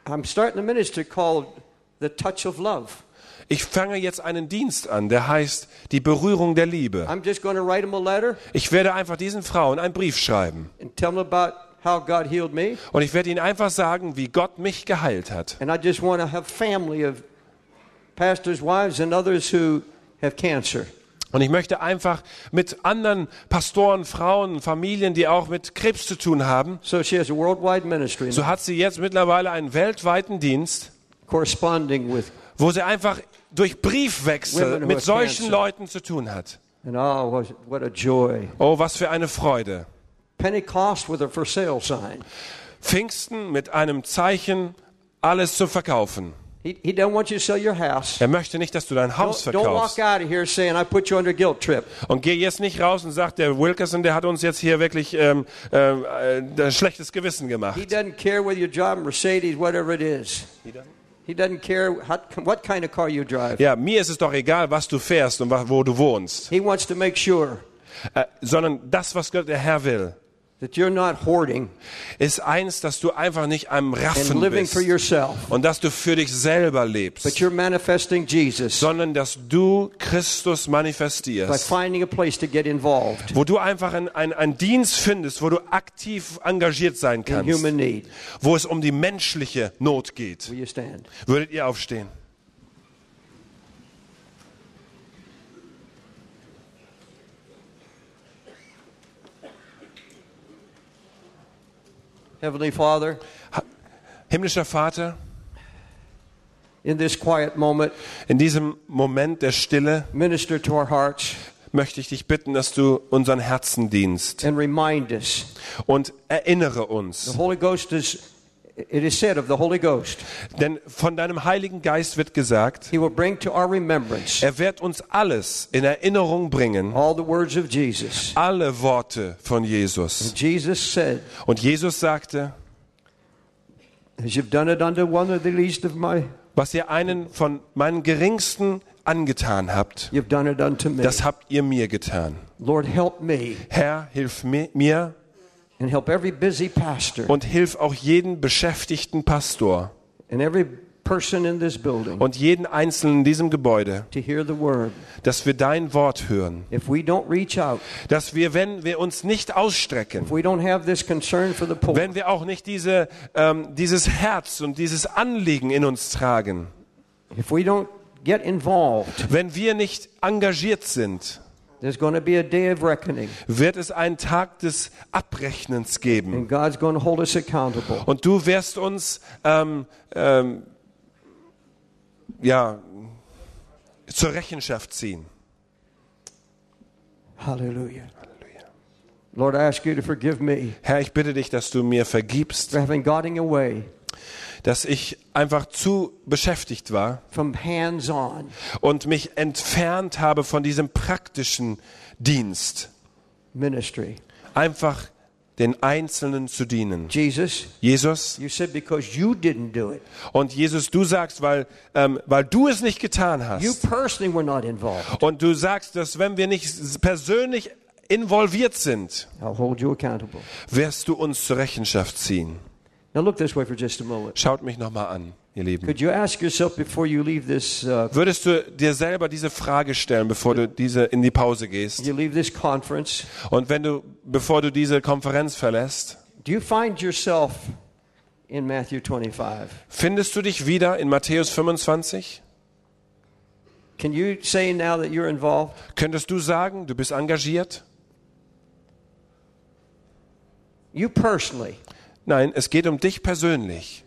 I'm starting a ministry called The Touch of Love. Ich fange jetzt einen Dienst an, der heißt die Berührung der Liebe. I'm just going to write them a letter Ich werde einfach diesen Frauen einen Brief schreiben. and tell them about how God healed me. Und ich werde ihnen einfach sagen, wie Gott mich geheilt hat. And I just want to have family of pastors' wives and others who have cancer. Und ich möchte einfach mit anderen Pastoren, Frauen, Familien, die auch mit Krebs zu tun haben, So she has a worldwide ministry so hat sie jetzt mittlerweile einen weltweiten Dienst, corresponding with. wo sie einfach durch Briefwechsel Women who mit have solchen cancer. Leuten zu tun hat. And oh, what, what a joy. Oh, was für eine Freude. Pentecost with a for sale sign. Pfingsten mit einem Zeichen, alles zu verkaufen. He, he doesn't want you to sell your house. Er möchte nicht, dass du dein Haus Don't, don't walk verkaufst. out of here saying, I put you under a guilt trip. Und geh jetzt nicht raus und sag, der Wilkerson, der hat uns jetzt hier wirklich ähm, äh, ein schlechtes Gewissen gemacht. He doesn't care whether you drive a Mercedes, whatever it is. He doesn't care how, what kind of car you drive. Ja, mir ist es doch egal, was du fährst und wo du wohnst. He wants to make sure Äh, sondern das, was Gott, der Herr will, that you're not hoarding ist eins, dass du einfach nicht am and Raffen living bist for yourself, und dass du für dich selber but lebst, you're manifesting Jesus sondern dass du Christus by manifestierst, finding a place to get involved wo du einfach einen ein Dienst findest, wo du aktiv engagiert sein in kannst, human need. wo es um die menschliche Not geht. Will you stand? Würdet ihr aufstehen? Heavenly Father, Himmlischer Vater, in this quiet moment, in diesem Moment der Stille minister to our hearts möchte ich dich bitten, dass du unseren Herzen dienst and remind us. und erinnere The uns. Holy Ghost is, it is said of the Holy Ghost, Denn von deinem Heiligen Geist wird gesagt, He will bring to our remembrance er wird uns alles in Erinnerung bringen, all the words of Jesus. alle Worte von Jesus. And Jesus said, Und Jesus sagte, as you've done it unto one of the least of my, was ihr einen von meinen Geringsten angetan habt, you've done it unto me. das habt ihr mir getan. Lord, help me Herr, hilf mi- mir and help every busy pastor und hilf auch jeden beschäftigten Pastor and every person in this building und jeden Einzelnen in diesem Gebäude, to hear the word. dass wir dein Wort hören. If we don't reach out, Dass wir, wenn wir uns nicht ausstrecken, if we don't have this concern for the poor, wenn wir auch nicht diese, ähm, dieses Herz und dieses Anliegen in uns tragen, if we don't get involved, wenn wir nicht engagiert sind, there's going to be a day of reckoning, wird es einen Tag des Abrechnens geben. and God's going to hold us accountable. Und du wirst uns ähm, ähm, ja, zur Rechenschaft ziehen. Hallelujah. Lord, I ask you to forgive me Herr, ich bitte dich, dass du mir vergibst, for having gotten away dass ich einfach zu beschäftigt war from hands-on und mich entfernt habe von diesem praktischen Dienst. ministry. Einfach den Einzelnen zu dienen. Jesus, Jesus, you said because you didn't do it, und Jesus, du sagst, weil, ähm, weil du es nicht getan you hast. personally were not involved, Und du sagst, dass wenn wir nicht persönlich involviert sind, I'll hold you accountable. wirst du uns zur Rechenschaft ziehen. Now look this way for just a moment. Schaut mich nochmal an, ihr Lieben. Could you ask yourself before you leave this, uh, Würdest du dir selber diese Frage stellen, bevor du diese in die Pause gehst? you leave this conference? Und wenn du, bevor du diese Konferenz verlässt, Do you find yourself in Matthew twenty-five? findest du dich wieder in Matthäus fünfundzwanzig? Can you say now that you're involved? Könntest du sagen, du bist engagiert? You personally. Nein, es geht um dich persönlich.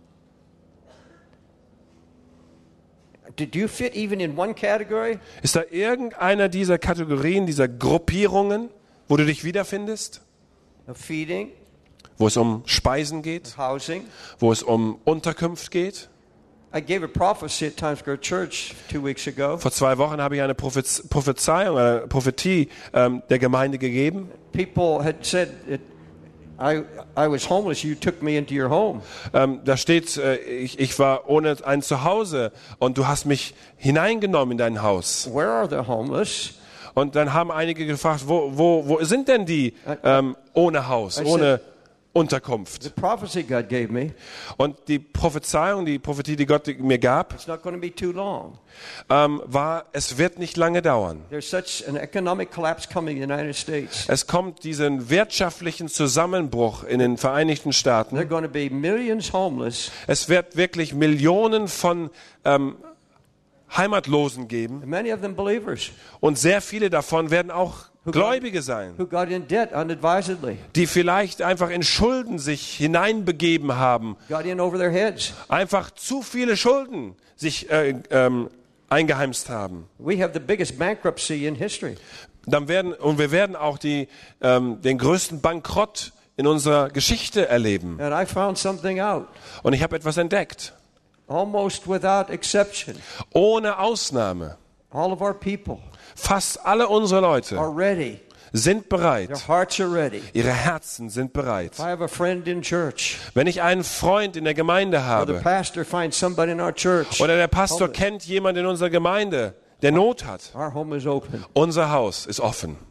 Did you fit even in one category? Ist da irgendeiner dieser Kategorien, dieser Gruppierungen, wo du dich wiederfindest? Of feeding, Wo es um Speisen geht? housing. Wo es um Unterkunft geht? I gave a prophecy at Times Square Church two weeks ago. Vor zwei Wochen habe ich eine Prophez- Prophezeiung, eine Prophetie ähm, der Gemeinde gegeben. People had said that I, I was homeless. You took me into your home. Ähm, da steht, äh, ich, ich war ohne ein Zuhause und du hast mich hineingenommen in dein Haus. Where are the homeless? Und dann haben einige gefragt, wo, wo, wo sind denn die ähm, ohne Haus, ohne Unterkunft. The prophecy God gave me, Und die Prophezeiung, die Prophetie, die Gott mir gab, it's not going to be too long. ähm, war, es wird nicht lange dauern. There's such an economic collapse coming in the United States. Es kommt diesen wirtschaftlichen Zusammenbruch in den Vereinigten There are Staaten. going to be millions homeless, Es wird wirklich Millionen von ähm, Heimatlosen geben. and many of them believers Und sehr viele davon werden auch Gläubige sein, who got in debt unadvisedly, die vielleicht einfach in Schulden sich hineinbegeben haben. got in over their heads. Einfach zu viele Schulden sich äh, ähm, eingeheimst haben. We have the biggest bankruptcy in history. Dann werden, und wir werden auch die, ähm, den größten Bankrott in unserer Geschichte erleben. And I found something out. Und ich habe etwas entdeckt. Almost without exception, Ohne Ausnahme. all of our people Fast alle unsere Leute are ready. sind bereit. Their hearts are ready. Ihre Herzen sind bereit. If I have a friend in church, Wenn ich einen Freund in der Gemeinde or the habe pastor finds somebody in our church, oder der Pastor homeless, kennt jemanden in unserer Gemeinde, der Not hat, our home is open. unser Haus ist offen.